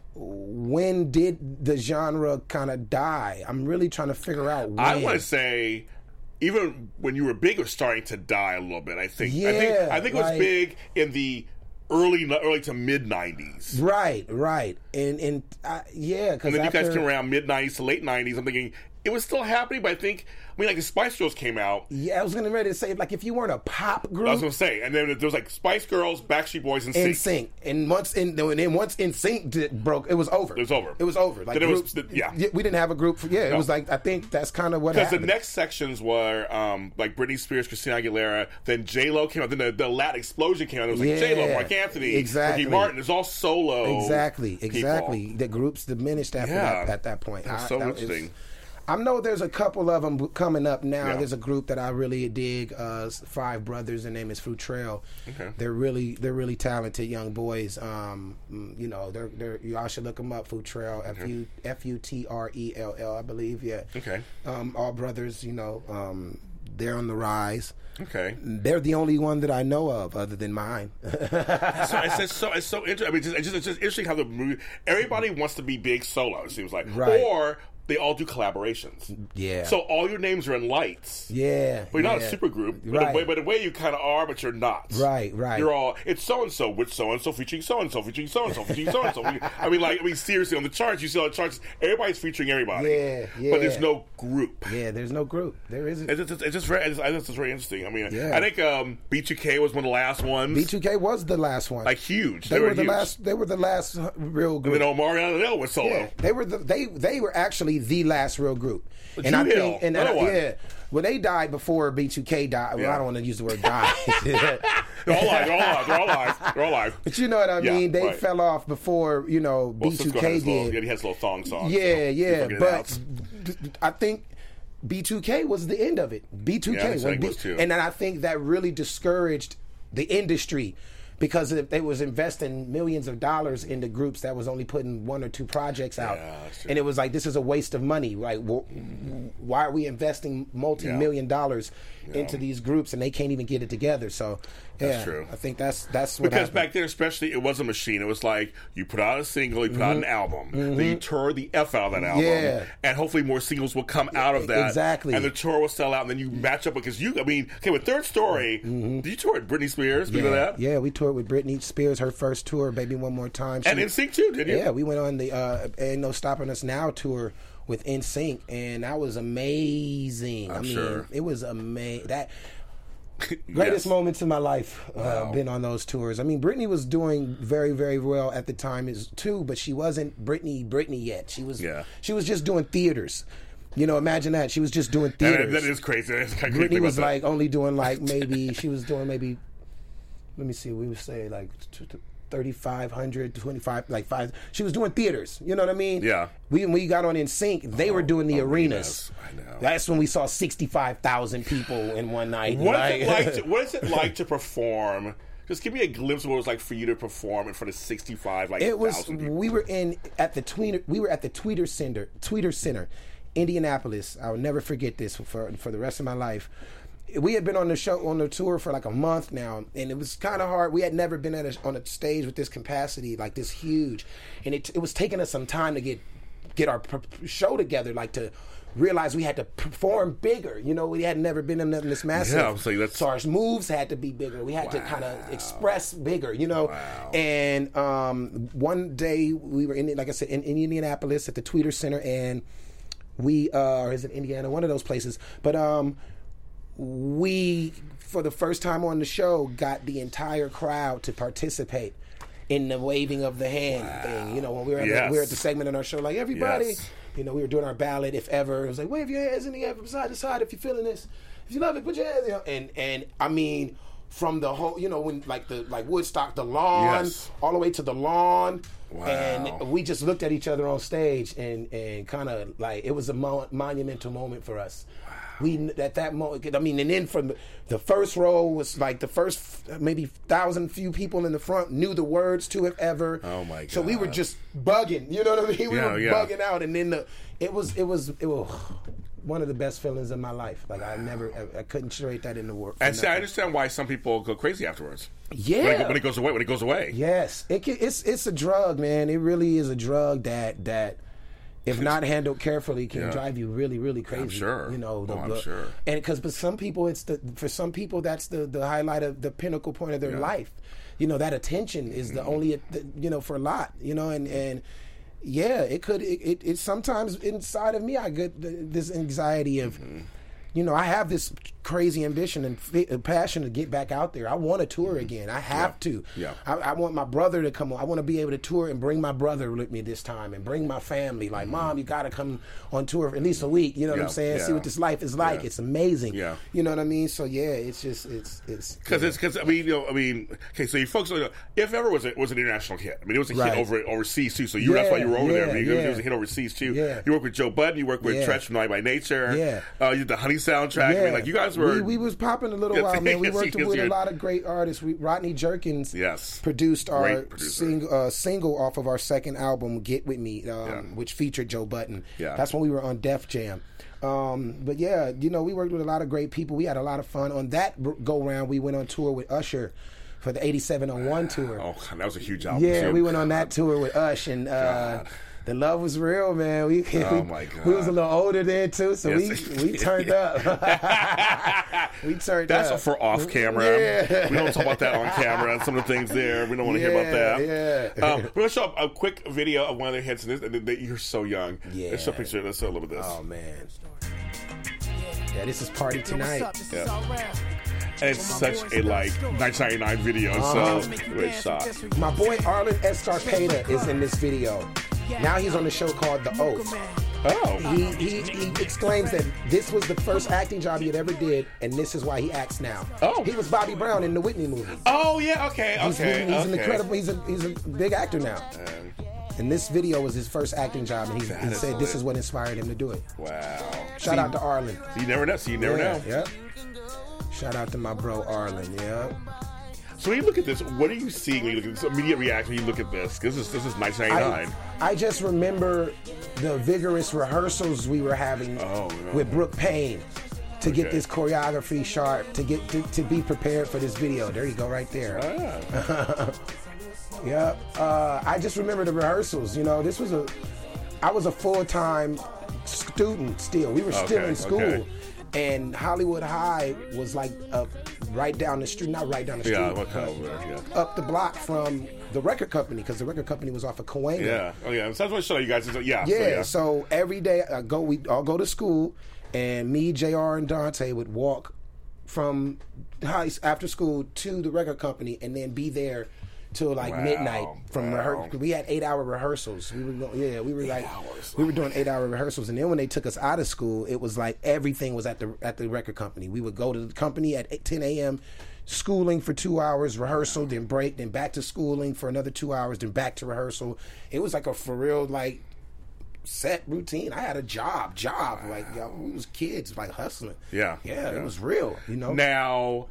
when did the genre kind of die? I'm really trying to figure out when. I want to say, even when you were big, it was starting to die a little bit. I think. I think. Yeah, I think it was like- big in the early, early to mid nineties. Right, right, and and uh, yeah, because And then after, you guys came around mid nineties to late nineties. I'm thinking it was still happening, but I think I mean like the Spice Girls came out. Yeah, I was getting ready to say like if you weren't a pop group, I was going to say, and then there was like Spice Girls, Backstreet Boys, and in Sync. sync, and once in and then once in sync did, broke, it was over. It was over. It was over. Like Then it was- groups, yeah. we didn't have a group. For, yeah, it No. was like I think that's kind of what Because the happened. next sections were um, like Britney Spears, Christina Aguilera, then J Lo came out, then the, the Latin explosion came out. It was like Yeah, J Lo, Mark Anthony, exactly. Ricky Martin. It's all solo. exactly, people. exactly. The groups diminished after Yeah. that at that point. That's I- so that was- interesting. I know there's a couple of them coming up now. Yeah. There's a group that I really dig. Uh, five brothers. Their name is Fruit Trail. Okay. They're really they're really talented young boys. Um, you know, they're they're y'all should look them up. Fruit Trail. F U F U T R E L L. I believe. Yeah. Okay. Um, all brothers. You know. Um, they're on the rise. Okay. They're the only one that I know of other than mine. so it's just so it's so interesting. I mean, it's just, it's just it's just interesting how the movie. Everybody wants to be big solo. It seems like, Right. or they all do collaborations. Yeah. So all your names are in lights. Yeah. But you're not yeah. a super group. But, Right. the way, but the way you kind of are, but you're not. Right, right. You're all, it's so-and-so with so-and-so featuring so-and-so featuring so-and-so featuring so-and-so. I mean, like, I mean, seriously, on the charts, you see on the charts, everybody's featuring everybody. Yeah, yeah. But there's no group. Yeah, there's no group. There isn't. It's just, it's just very, it's, I think it's very interesting. I mean, Yeah. I think um, B two K was one of the last ones. B two K was the last one. Like, huge. They, They, were, were, the huge. last. They were the last uh, real group. And then Omari Adel was solo. Yeah, they were the they they were actually the last real group. But and I Drew think, Hill, and another I, one. yeah, well, they died before B two K died. Well, Yeah. I don't want to use the word die, They're all alive. They're all alive. They're all alive. They're all alive. but you know what I Yeah, mean. They right. fell off before you know Well, B two Cisco K had his little, did. yeah, he has a little thong song. Yeah, so yeah, you but forget it out. d- I think B two K was the end of it. B two K, Yeah, I think when it B- was too. and then I think that really discouraged the industry because if they was investing millions of dollars into groups that was only putting one or two projects out, Yeah, that's true. and it was like this is a waste of money. Like, wh- why are we investing multi-million dollars into these groups and they can't even get it together? So, yeah, That's true. I think that's that's what Because happened. back then, especially, it was a machine. It was like you put out a single, you put out an album, then you tour the F out of that album, Mm-hmm. Yeah. and hopefully more singles will come out of that. Exactly. And the tour will sell out, and then you match up because you, I mean, okay, with Third Story, did you tour with Britney Spears? Mm-hmm. yeah, Remember that? yeah, we toured with Britney Spears, her first tour, Baby One More Time. She And was- NSYNC too, didn't you? Yeah, we went on the uh, Ain't No Stopping Us Now tour with N Sync, and that was amazing. I'm I mean, sure. it was amazing. That greatest Yes. moments in my life. Uh, Wow. Been on those tours. I mean, Britney was doing very, very well at the time is too, but she wasn't Britney, Britney yet. She was, Yeah. she was just doing theaters. You know, imagine that she was just doing And theaters. that is crazy. That's kind of crazy Britney was about that. like only doing like maybe she was doing maybe let me see we would say like thirty-five hundred twenty-five like five she was doing theaters, you know what I mean? Yeah. We when we got on In Sync, they were doing the arenas. arenas. I know. That's when we saw sixty-five thousand people in one night. What Like- is it like? To, what is it like to perform? Just give me a glimpse of what it was like for you to perform in front of sixty-five like It was. thousand people. We were in at the Tweeter. We were at the Tweeter Center. Tweeter Center, Indianapolis. I will never forget this for for the rest of my life. We had been on the show on the tour for like a month now, and it was kind of hard. We had never been at a, on a stage with this capacity, like this huge, and it it was taking us some time to get get our p- show together, like to realize we had to perform bigger. You know, we had never been in this massive. Yeah, so that's- so our moves had to be bigger. We had to kind of express bigger, you know. Wow. And um, one day we were in, like I said, in, in Indianapolis at the Tweeter Center, and we, uh, or is it Indiana? One of those places. But um, we, for the first time on the show, got the entire crowd to participate in the waving of the hand thing. You know, when we were at, Yes. the, we were at the segment in our show, like everybody. Yes. You know, we were doing our ballad, if ever. It was like, wave your hands in the air from side to side if you're feeling this. If you love it, put your hands down. And and I mean, from the whole, you know, when like the like Woodstock, the lawn, Yes. all the way to the lawn. Wow. And we just looked at each other on stage and and kind of like it was a mo- monumental moment for us. We at that moment, I mean, and then from the, the first row was like the first maybe thousand few people in the front knew the words to "If Ever." Oh, my So we were God. just bugging, you know what I mean? We Yeah, were yeah. bugging out, and then the it was it was it was one of the best feelings of my life. Like I never, I, I couldn't trade that in the world. And see, I understand why some people go crazy afterwards. Yeah. When it, when it goes away, when it goes away. Yes, it can, it's it's a drug, man. It really is a drug that that if not handled carefully can Yeah. drive you really really crazy. I'm sure. You know, the, Oh, I'm the- sure. And because for some people it's the for some people that's the the highlight of the pinnacle point of their life. You know, that attention is the Mm-hmm. only you know for a lot. You know, and and. Yeah, it could. It, it, it sometimes inside of me, I get th- this anxiety of, Mm-hmm. you know, I have this crazy ambition and f- passion to get back out there. I want to tour again. I have Yeah. to. Yeah. I, I want my brother to come on. I want to be able to tour and bring my brother with me this time and bring my family. Like, Mom, you got to come on tour for at least a week. You know what Yeah. I'm saying? Yeah. See what this life is like. Yeah. It's amazing. Yeah. You know what I mean? So yeah, it's just it's it's Because it's because I mean you know I mean okay so you folks uh, If Ever was a, was an international hit. I mean it was a Right. hit over overseas too. So you that's Yeah, why you were over there. I yeah, mean, it, was, yeah. it was a hit overseas too. Yeah. You worked with Joe Budden. You worked with Yeah. Treach from Naughty by Nature. Yeah. Uh, you did the Honey soundtrack. I mean like you guys were. We, we was popping a little Yes, while, man. We yes, worked yes, with yes. a lot of great artists. We, Rodney Jerkins Yes. produced our Great producer. sing, uh, single off of our second album, Get With Me, um, Yeah. which featured Joe Budden. Yeah. That's when we were on Def Jam. Um, but yeah, you know, we worked with a lot of great people. We had a lot of fun. On that r- go round, we went on tour with Usher for the eighty-seven oh one tour. Oh, God, that was a huge album. Yeah, too. we went on that tour with Ush, and uh, God. the love was real, man. We, Oh, we, my God. we was a little older then too, so Yes. we we turned up. we turned That's up. for off camera. Yeah. We don't talk about that on camera and some of the things there. We don't want to hear about that. Yeah, yeah. Um, we're going to show a quick video of one of their hits. And this, and they- you're so young. Yeah. Let's show a picture. Let's show a little bit of this. Oh man. Yeah, this is Party Tonight. Yeah. And it's such a like nineteen ninety-nine video. Uh-huh. So great shot. My boy Arlen Escarpeta is in this video. Now he's on the show called The Oath. Oh. He, he he exclaims that this was the first acting job he had ever did, and this is why he acts now. Oh. He was Bobby Brown in the Whitney movie. Oh yeah. Okay. Okay. He's, he's okay. an incredible. He's a he's a big actor now. Um, And this video was his first acting job, and he, That he is said this lit. is what inspired him to do it. wow. Shout See, out to Arlen. So you never know. So you never yeah, know. Yeah. Shout out to my bro Arlen. Yeah. So when you look at this, what are you seeing when you look at this immediate reaction when you look at this? Because this is, this is nineteen ninety-nine. I, I just remember the vigorous rehearsals we were having Oh, yeah. with Brooke Payne to get Okay. this choreography sharp, to get to, to be prepared for this video. There you go, right there. Ah. Yeah. Uh, I just remember the rehearsals. You know, this was a, I was a full time student still. We were still Okay, in school. okay. And Hollywood High was like uh, right down the street, not right down the street, Yeah, what but kind of there, yeah. up the block from the record company, because the record company was off of Cahuenga. Yeah. Oh yeah. So that's what I show you guys. So, yeah. Yeah, So, yeah. so every day I go, we all go to school, and me, J R, and Dante would walk from high after school to the record company, and then be there till like Wow, midnight from wow. rehearsal. We had eight hour rehearsals. We were go- yeah, we were like hours. we were doing eight hour rehearsals, and then when they took us out of school, it was like everything was at the at the record company. We would go to the company at eight, ten a.m. schooling for two hours, rehearsal, then break, then back to schooling for another two hours, then back to rehearsal. It was like a for real like set routine. I had a job, job like yo, we was kids like hustling. Yeah, yeah, yeah. it was real. You know. Now,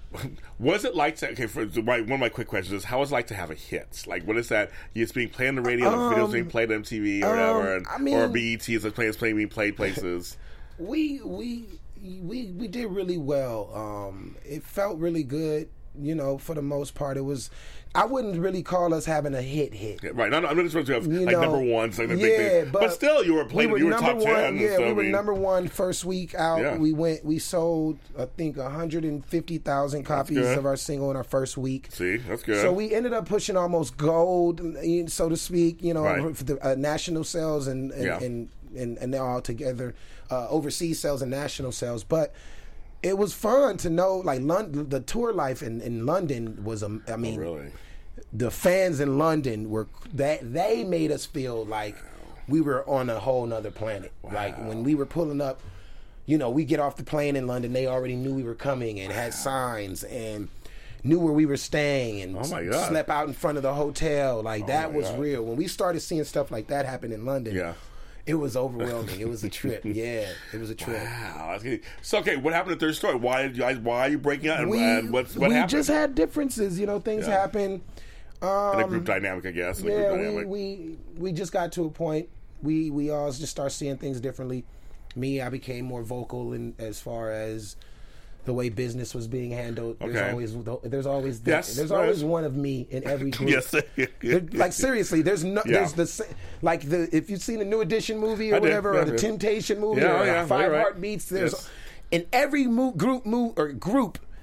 was it like to? Okay, for my, one of my quick questions is, how was it like to have a hit? Like, what is that? It's being played on the radio, Um, the videos being played on M T V or um, whatever, and, I mean- or B E T is like playing, it's playing being played places. we we we we did really well. Um, it felt really good. You know, for the most part, it was. I wouldn't really call us having a hit hit. Yeah, right. I'm not, I'm not supposed to have You like know, number ones, like the yeah, big things. But, but still, you were playing. we you were number top one, ten. Yeah, so, we I were mean, number one first week out. Yeah. We went. We sold, I think, one hundred fifty thousand copies good. of our single in our first week. See, that's good. So we ended up pushing almost gold, so to speak. You know, Right. for the uh, national sales and and, Yeah. and and and they're all together, uh, overseas sales and national sales, but. It was fun to know, like London, the tour life in, in London was, um, I mean, Oh, really? the fans in London were that they made us feel like we were on a whole nother planet. Like when we were pulling up, you know, we get off the plane in London, they already knew we were coming and had signs and knew where we were staying and Oh, my God. slept out in front of the hotel. Like that my was God. real. When we started seeing stuff like that happen in London, Yeah. it was overwhelming. It was a trip. Yeah, it was a trip. Wow, that's good. So okay, what happened at Third Story? Why did you guys? Why are you breaking out? And, We, and what's what we happened? just had differences, you know, things Yeah. happen. Um, in a group dynamic, I guess. In a Yeah, group we, dynamic. we we just got to a point. We we all just start seeing things differently. Me, I became more vocal in as far as the way business was being handled. There's Okay. always there's always that, Yes, there's right. always one of me in every group. Yes. There- like seriously, there's no Yeah. there's the sa- like the if you've seen the New Edition movie or I did, whatever yeah, or I the did. Temptation movie Yeah, or oh, yeah, Five you're right. Heartbeats. There's Yes. in every mo- group move or group.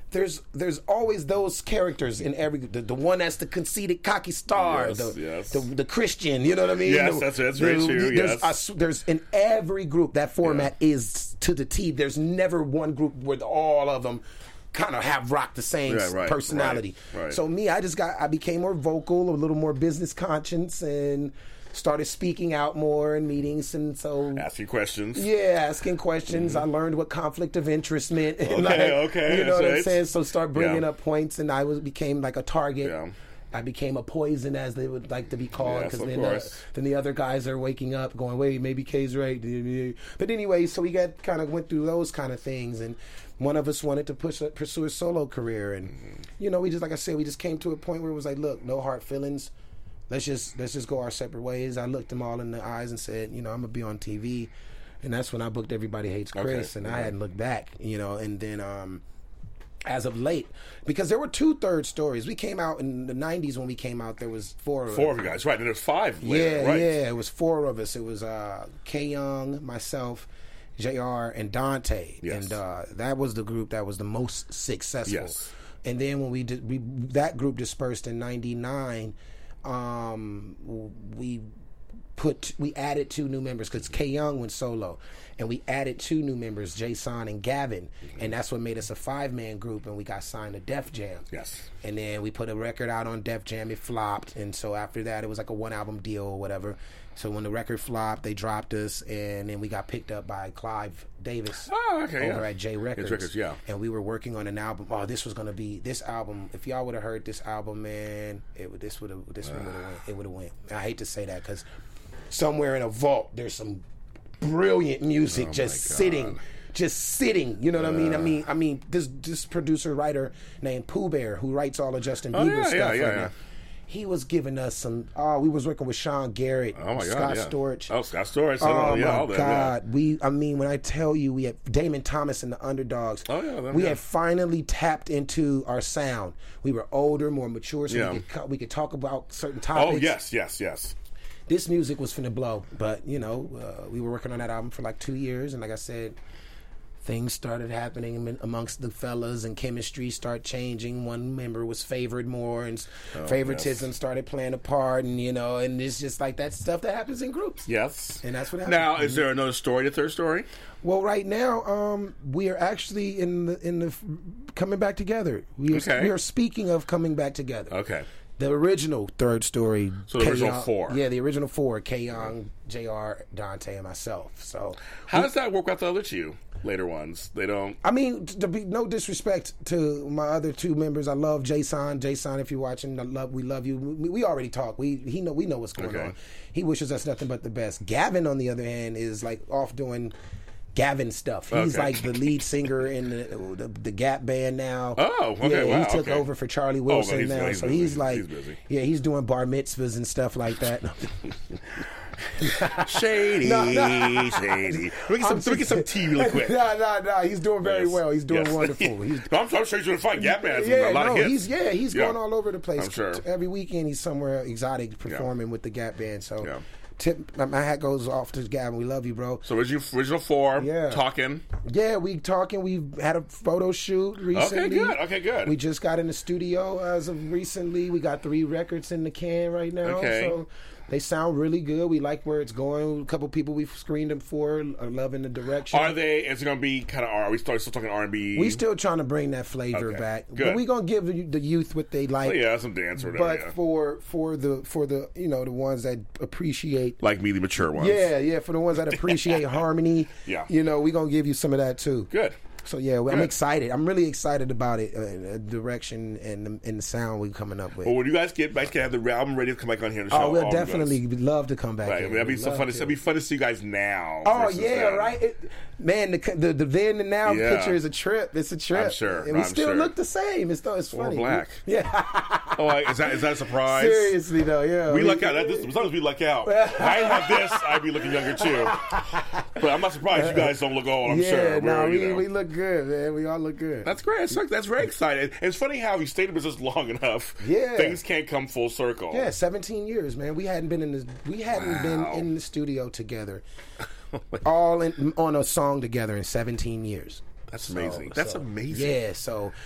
there's there's always those characters in every the, the one that's the conceited cocky star, Yes, the, yes. the the Christian, you know what I mean? Yes, The- that's- that's the- very true, There's, yes. a- there's in every group that format is to the T. There's never one group where all of them kind of have rock the same Right, right, personality. right, right. So me, I just got I became more vocal, a little more business conscious, and started speaking out more in meetings, and so Asking questions. yeah, asking questions. I learned what conflict of interest meant. and Okay, like, okay, You know what I'm that's- saying? So start bringing yeah. up points, and I was became like a target. Yeah. I became a poison, as they would like to be called, Yes, because of then, uh, course. then the other guys are waking up, going, "Wait, maybe K's right." But anyway, so we got kind of went through those kind of things, and one of us wanted to push pursue a solo career, and Mm-hmm. you know, we just like I said, we just came to a point where it was like, look, no hard feelings. Let's just let's just go our separate ways. I looked them all in the eyes and said, you know, I'm gonna be on T V, and that's when I booked Everybody Hates Chris, Okay, and I okay. hadn't looked back, you know. And then um, as of late, because there were two third stories. We came out in the nineties. When we came out, there was four. Four of you guys, right? And there's five. Yeah, Later, right? yeah. It was four of us. It was uh, K Young, myself, J R, and Dante, Yes. and uh, that was the group that was the most successful. Yes. And then when we did, we that group dispersed in ninety-nine. Um, we put we added two new members because K Young went solo, and we added two new members, Jason and Gavin, and that's what made us a five man group, and we got signed to Def Jam. Yes. And then we put a record out on Def Jam. It flopped, and so after that, it was like a one album deal or whatever. So when the record flopped, they dropped us, and then we got picked up by Clive Davis Oh, okay, over yeah. at J Records. J Records, yeah. And we were working on an album. Oh, this was gonna be this album. If y'all would have heard this album, man, it would this would have this one would have went. It would have went. I hate to say that because somewhere in a vault there's some brilliant music Oh, just my God. sitting. Just sitting, you know what I mean? I mean, I mean, this this producer writer named Pooh Bear, who writes all of Justin Oh, Bieber yeah, stuff yeah, right yeah, now. yeah. He was giving us some. Oh, we was working with Sean Garrett, Oh my God, Scott yeah. Storch. Oh, Scott Storch. Oh, Oh, yeah, my all that, God, we. I mean, when I tell you, we had Damon Thomas and the Underdogs. Oh, yeah, them, we yeah. had finally tapped into our sound. We were older, more mature, so Yeah. we, could, co- we could talk about certain Yeah. topics. Oh, yes, yes, yes. This music was finna blow, but you know, uh, we were working on that album for like two years, and like I said, things started happening am- amongst the fellas, and chemistry started changing. One member was favored more, and s- favoritism yes. started playing a part, and you know, and it's just like that stuff that happens in groups. Yes. And that's what happened. Now, is there another story, the third story? Well, right now, um, we are actually in the in the coming back together. We are, Okay. we are speaking of coming back together. Okay. The original third story. So the original Young- four. Yeah, the original four. K Young, J R, Dante, and myself. So, How does that work with the other two later ones? They don't. I mean, to be no disrespect to my other two members, I love Jason. Jason, if you're watching, I love we love you. We, we already talk. We he know we know what's going Okay. on. He wishes us nothing but the best. Gavin, on the other hand, is like off doing Gavin stuff. He's Okay. like the lead singer in the, the the Gap band now. Oh, okay, yeah, wow, he took okay. over for Charlie Oh, Wilson but he's- now, he's so busy. he's like, He's busy. yeah, he's doing bar mitzvahs and stuff like that. Shady, No, no. shady. Let me get some, let me get some tea real quick. no, no, no. He's doing very Yes. well. He's doing Yes. wonderful. He's no, I'm, I'm sure he's doing fine. Gap Man has yeah, a lot no, of hits. he's yeah, he's Yeah. going all over the place. I'm sure. Every weekend he's somewhere exotic performing with the Gap Band. So, Yeah. tip my, my hat goes off to Gavin. We love you, bro. So original, original four, Yeah. talking. Yeah, we talking. We've had a photo shoot recently. Okay, good. Okay, good. We just got in the studio as of recently. We got three records in the can right now. Okay. So they sound really good. We like where it's going. A couple people we've screened them for are loving the direction. Are they? Is it going to be kind of? Are we still, still talking R and B? We still trying to bring that flavor Okay, back, good. but we gonna give the, the youth what they like. Oh, yeah, some dance or whatever. But yeah. for for the for the you know the ones that appreciate, like me, the mature ones. yeah, yeah, for the ones that appreciate harmony, Yeah. you know, we gonna give you some of that too. Good. So yeah, well, I'm Good. excited. I'm really excited about it, uh, the direction and the, and the sound we're coming up with. Well, when you guys get back to have the album ready to come back on here and show, oh, we'll all you definitely love to come back. Guys. Right, here. I mean, that'd be We'd so love fun. To, it'd be fun to see you guys now. Oh versus yeah, then. right. It, man, the, the the then and now Yeah. picture is a trip. It's a trip. I'm sure. And we I'm still sure. look the same. It's it's Or funny. black. Yeah. Oh, like, is that is that a surprise? Seriously though, yeah. We luck out. That, this, sometimes we luck out. If I didn't have this, I'd be looking younger too. But I'm not surprised you guys don't look old. I'm yeah, sure. no, We're, you we, know. we look good, man. We all look good. That's great. That's, that's very exciting. It's funny how you stayed in business long enough. Yeah. Things can't come full circle. Yeah, seventeen years, man. We hadn't been in the we hadn't Wow. been in the studio together, all in, on a song together in seventeen years. That's So- amazing. That's so, amazing. Yeah, so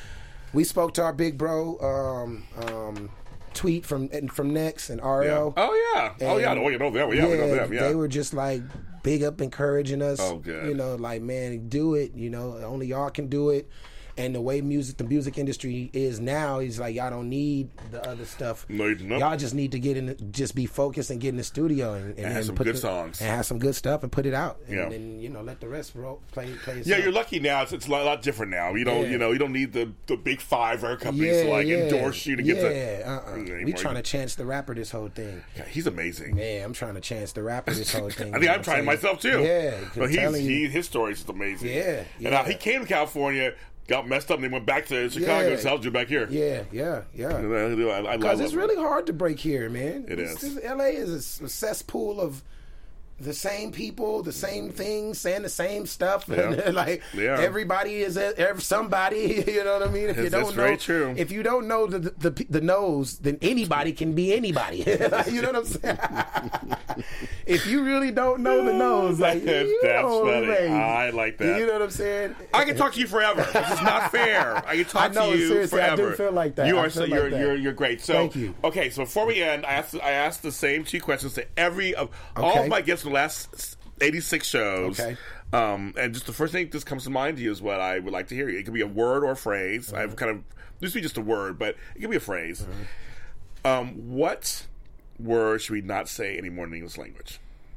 We spoke to our big bro, um, um, Tweet from from Next and R L. Yeah. Oh yeah, oh yeah, And- oh you know them, yeah, we know them, yeah. They were just like big up encouraging us. Oh, good. You know, like, man, do it. You know, only y'all can do it. And the way music, the music industry is now, is like y'all don't need the other stuff. No, you don't. Y'all just need to get in, the, just be focused and get in the studio and, and, And have and some put good the- songs. and have some good stuff and put it out. And Yeah. then, you know, let the rest roll, play play. Yeah, itself. you're lucky now. It's, it's a lot, lot different now. You don't, Yeah. you know, you don't need the, the big five record companies to like endorse you to get yeah, the. uh-uh. anymore. We trying to chance the rapper this whole thing. Yeah, he's amazing. Yeah, I'm trying to chance the rapper this whole thing. I think you know I'm what trying saying? myself too. Yeah, but I'm he's telling you. he, his story is just amazing. Yeah, and uh, yeah. he came to California, got messed up, and then went back to Chicago. Yeah. So I'll do back here. Yeah, yeah, yeah. I, I, I Because love it's it. really hard to break here, man. It It's is. just- L A is a s- a cesspool of the same people, the same things, saying the same stuff. Yeah. like Yeah. everybody is a, every, somebody. You know what I mean? If you That's- don't that's know, very true. if you don't know the the, the the nose, then anybody can be anybody. You know what I'm saying? If you really don't know the nose, like That's- you that's know, funny. baby. I like that. You know what I'm saying? I can talk to you forever. This is not fair. I can talk I know, to you seriously, I forever. do feel like that. You I are feel so like you're that. you're you're great. So Thank you. Okay, so before we end, I asked I asked the same two questions to every of all Okay. of my guests in the last eighty-six shows. Okay. Um, and just the first thing that just comes to mind to you is what I would like to hear. It could be a word or a phrase. Mm-hmm. I've kind of this would be just a word, but it could be a phrase. Um, what word should we not say anymore in the English language?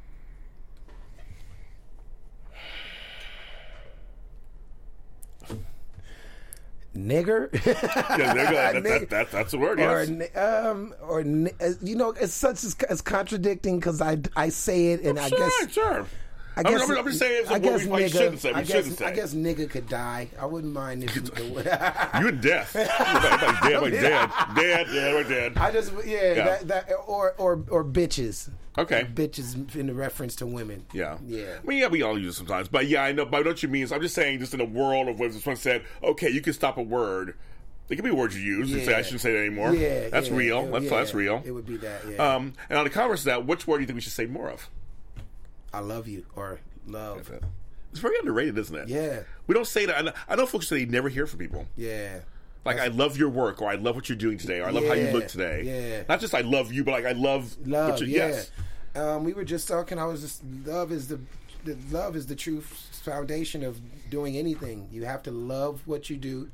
Nigger. Yeah, there you go. That, Nigga. that, that, that's a word. Or Yes. ni- um or ni- uh, you know, it's such as, as contradicting because I I say it and I sure, guess sure. I I'm- guess I'm, I'm just saying it's a I word guess we probably nigga, shouldn't say. We I guess, shouldn't say. I guess nigga could die. I wouldn't mind if you. You and death. Like dead, like dead, dead, dead, like dead. I just yeah, Yeah. That, that or or or bitches. Okay. Bitches in the reference to women. Yeah. Yeah. I mean, yeah, we all use it sometimes. But yeah, I know. But what you mean is, I'm just saying, just in a world of when someone said, okay, you can stop a word. It could be a word you use. You say, I Yeah. shouldn't say that anymore. Yeah, That's yeah, real. it- That's, yeah, that's real. It would be that. Yeah. Um, and on the converse of that, which word do you think we should say more of? I love you or love. It's very underrated, isn't it? Yeah. We don't say that. I know, I know folks say they never hear from people. Yeah. Like, I love your work, or I love what you're doing today, or I love how you Yeah, look today. yeah. Not just I love you, but like I love, Love, what you, yeah. Yes. Um, we were just talking. I was just love is the, the love is the true foundation of doing anything. You have to love what you do.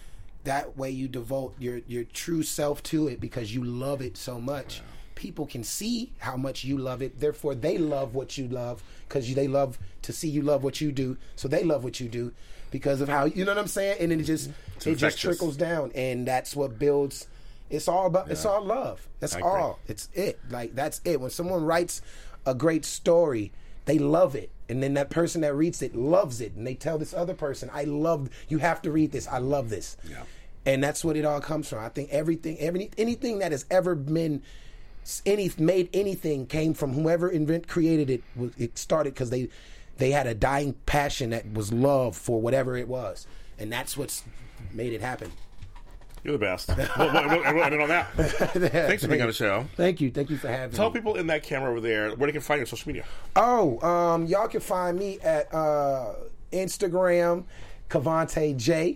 That way, you devote your your true self to it because you love it so much. People can see how much you love it. Therefore, they love what you love because they love to see you love what you do. So they love what you do because of how you know what I'm saying. And then it just It's it just infectious. trickles down, and that's what builds. It's all about. It's all love. That's I agree. all. It's it. Like that's it. When someone writes a great story, they love it, and then that person that reads it loves it, and they tell this other person, "I love. You have to read this. I love this." Yeah. And that's what it all comes from. I think everything, every anything that has ever been any made anything came from whoever invent created it. was- It started because they they had a dying passion that was love for whatever it was, and that's what's made it happen. You're the best. well, well, well, we'll end it on that. Thanks for being on the show. Thank you. Thank you for having Tell me. people in that camera over there where they can find you on social media. Oh, um, y'all can find me at uh, Instagram, Cavante J,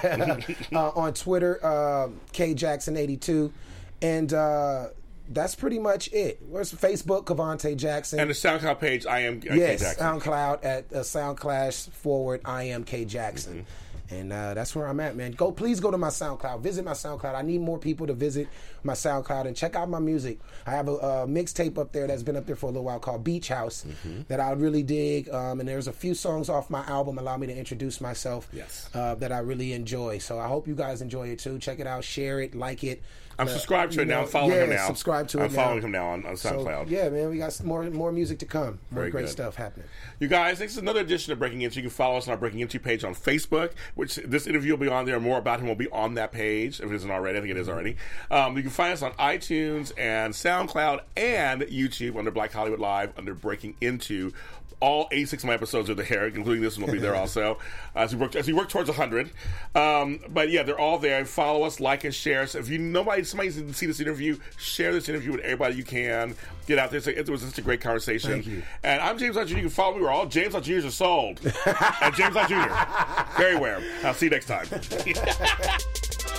uh, on Twitter, uh, K Jackson eighty-two, and uh, that's pretty much it. Where's Facebook, Cavante Jackson? And the SoundCloud page, I am uh, yes, K Jackson. SoundCloud at uh, SoundClash forward I am K Jackson. Mm-hmm. And uh, that's where I'm at, man. Go, please go to my SoundCloud. Visit my SoundCloud. I need more people to visit my SoundCloud and check out my music. I have a, a mixtape up there that's been up there for a little while called Beach House Mm-hmm. that I really dig. Um, and there's a few songs off my album Allow Me to Introduce Myself Yes. uh, that I really enjoy. So I hope you guys enjoy it too. Check it out, share it, like it. I'm Uh, subscribed to you it now. know, I'm following yeah, him now. subscribe to I'm it now. following him now on, on So, SoundCloud. yeah, man, we got some more more music to come. More Very great good. stuff happening. You guys, this is another edition of Breaking Into. You can follow us on our Breaking Into page on Facebook, which this interview will be on there. More about him will be on that page, if it isn't already. I think it is already. Um, you can find us on iTunes and SoundCloud and YouTube under Black Hollywood Live under Breaking Into. All eighty-six of my episodes are there, including this one will be there also, as we work as we work towards one hundred. Um, but yeah, they're all there. Follow us, like and share us. If you nobody somebody didn't see this interview, share this interview with everybody you can. Get out there. It was just a great conversation. Thank you. And I'm James Lott Junior You can follow me. We're all James Lott Juniors are sold. And James Lott Junior Very aware. I'll see you next time.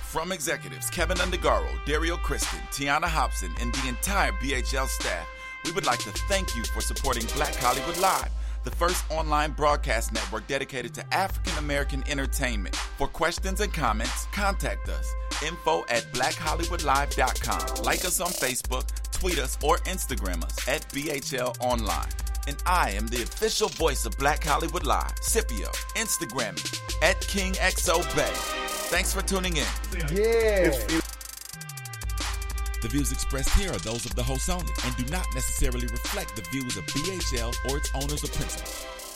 From executives Kevin Undergaro, Dario Kristen, Tiana Hobson, and the entire B H L staff, we would like to thank you for supporting Black Hollywood Live, the first online broadcast network dedicated to African American entertainment. For questions and comments, contact us. Info at black hollywood live dot com. Like us on Facebook, tweet us, or Instagram us at B H L Online. And I am the official voice of Black Hollywood Live, Scipio. Instagram me at King X O Bay. Thanks for tuning in. Yeah. The views expressed here are those of the host only and do not necessarily reflect the views of B H L or its owners or principals.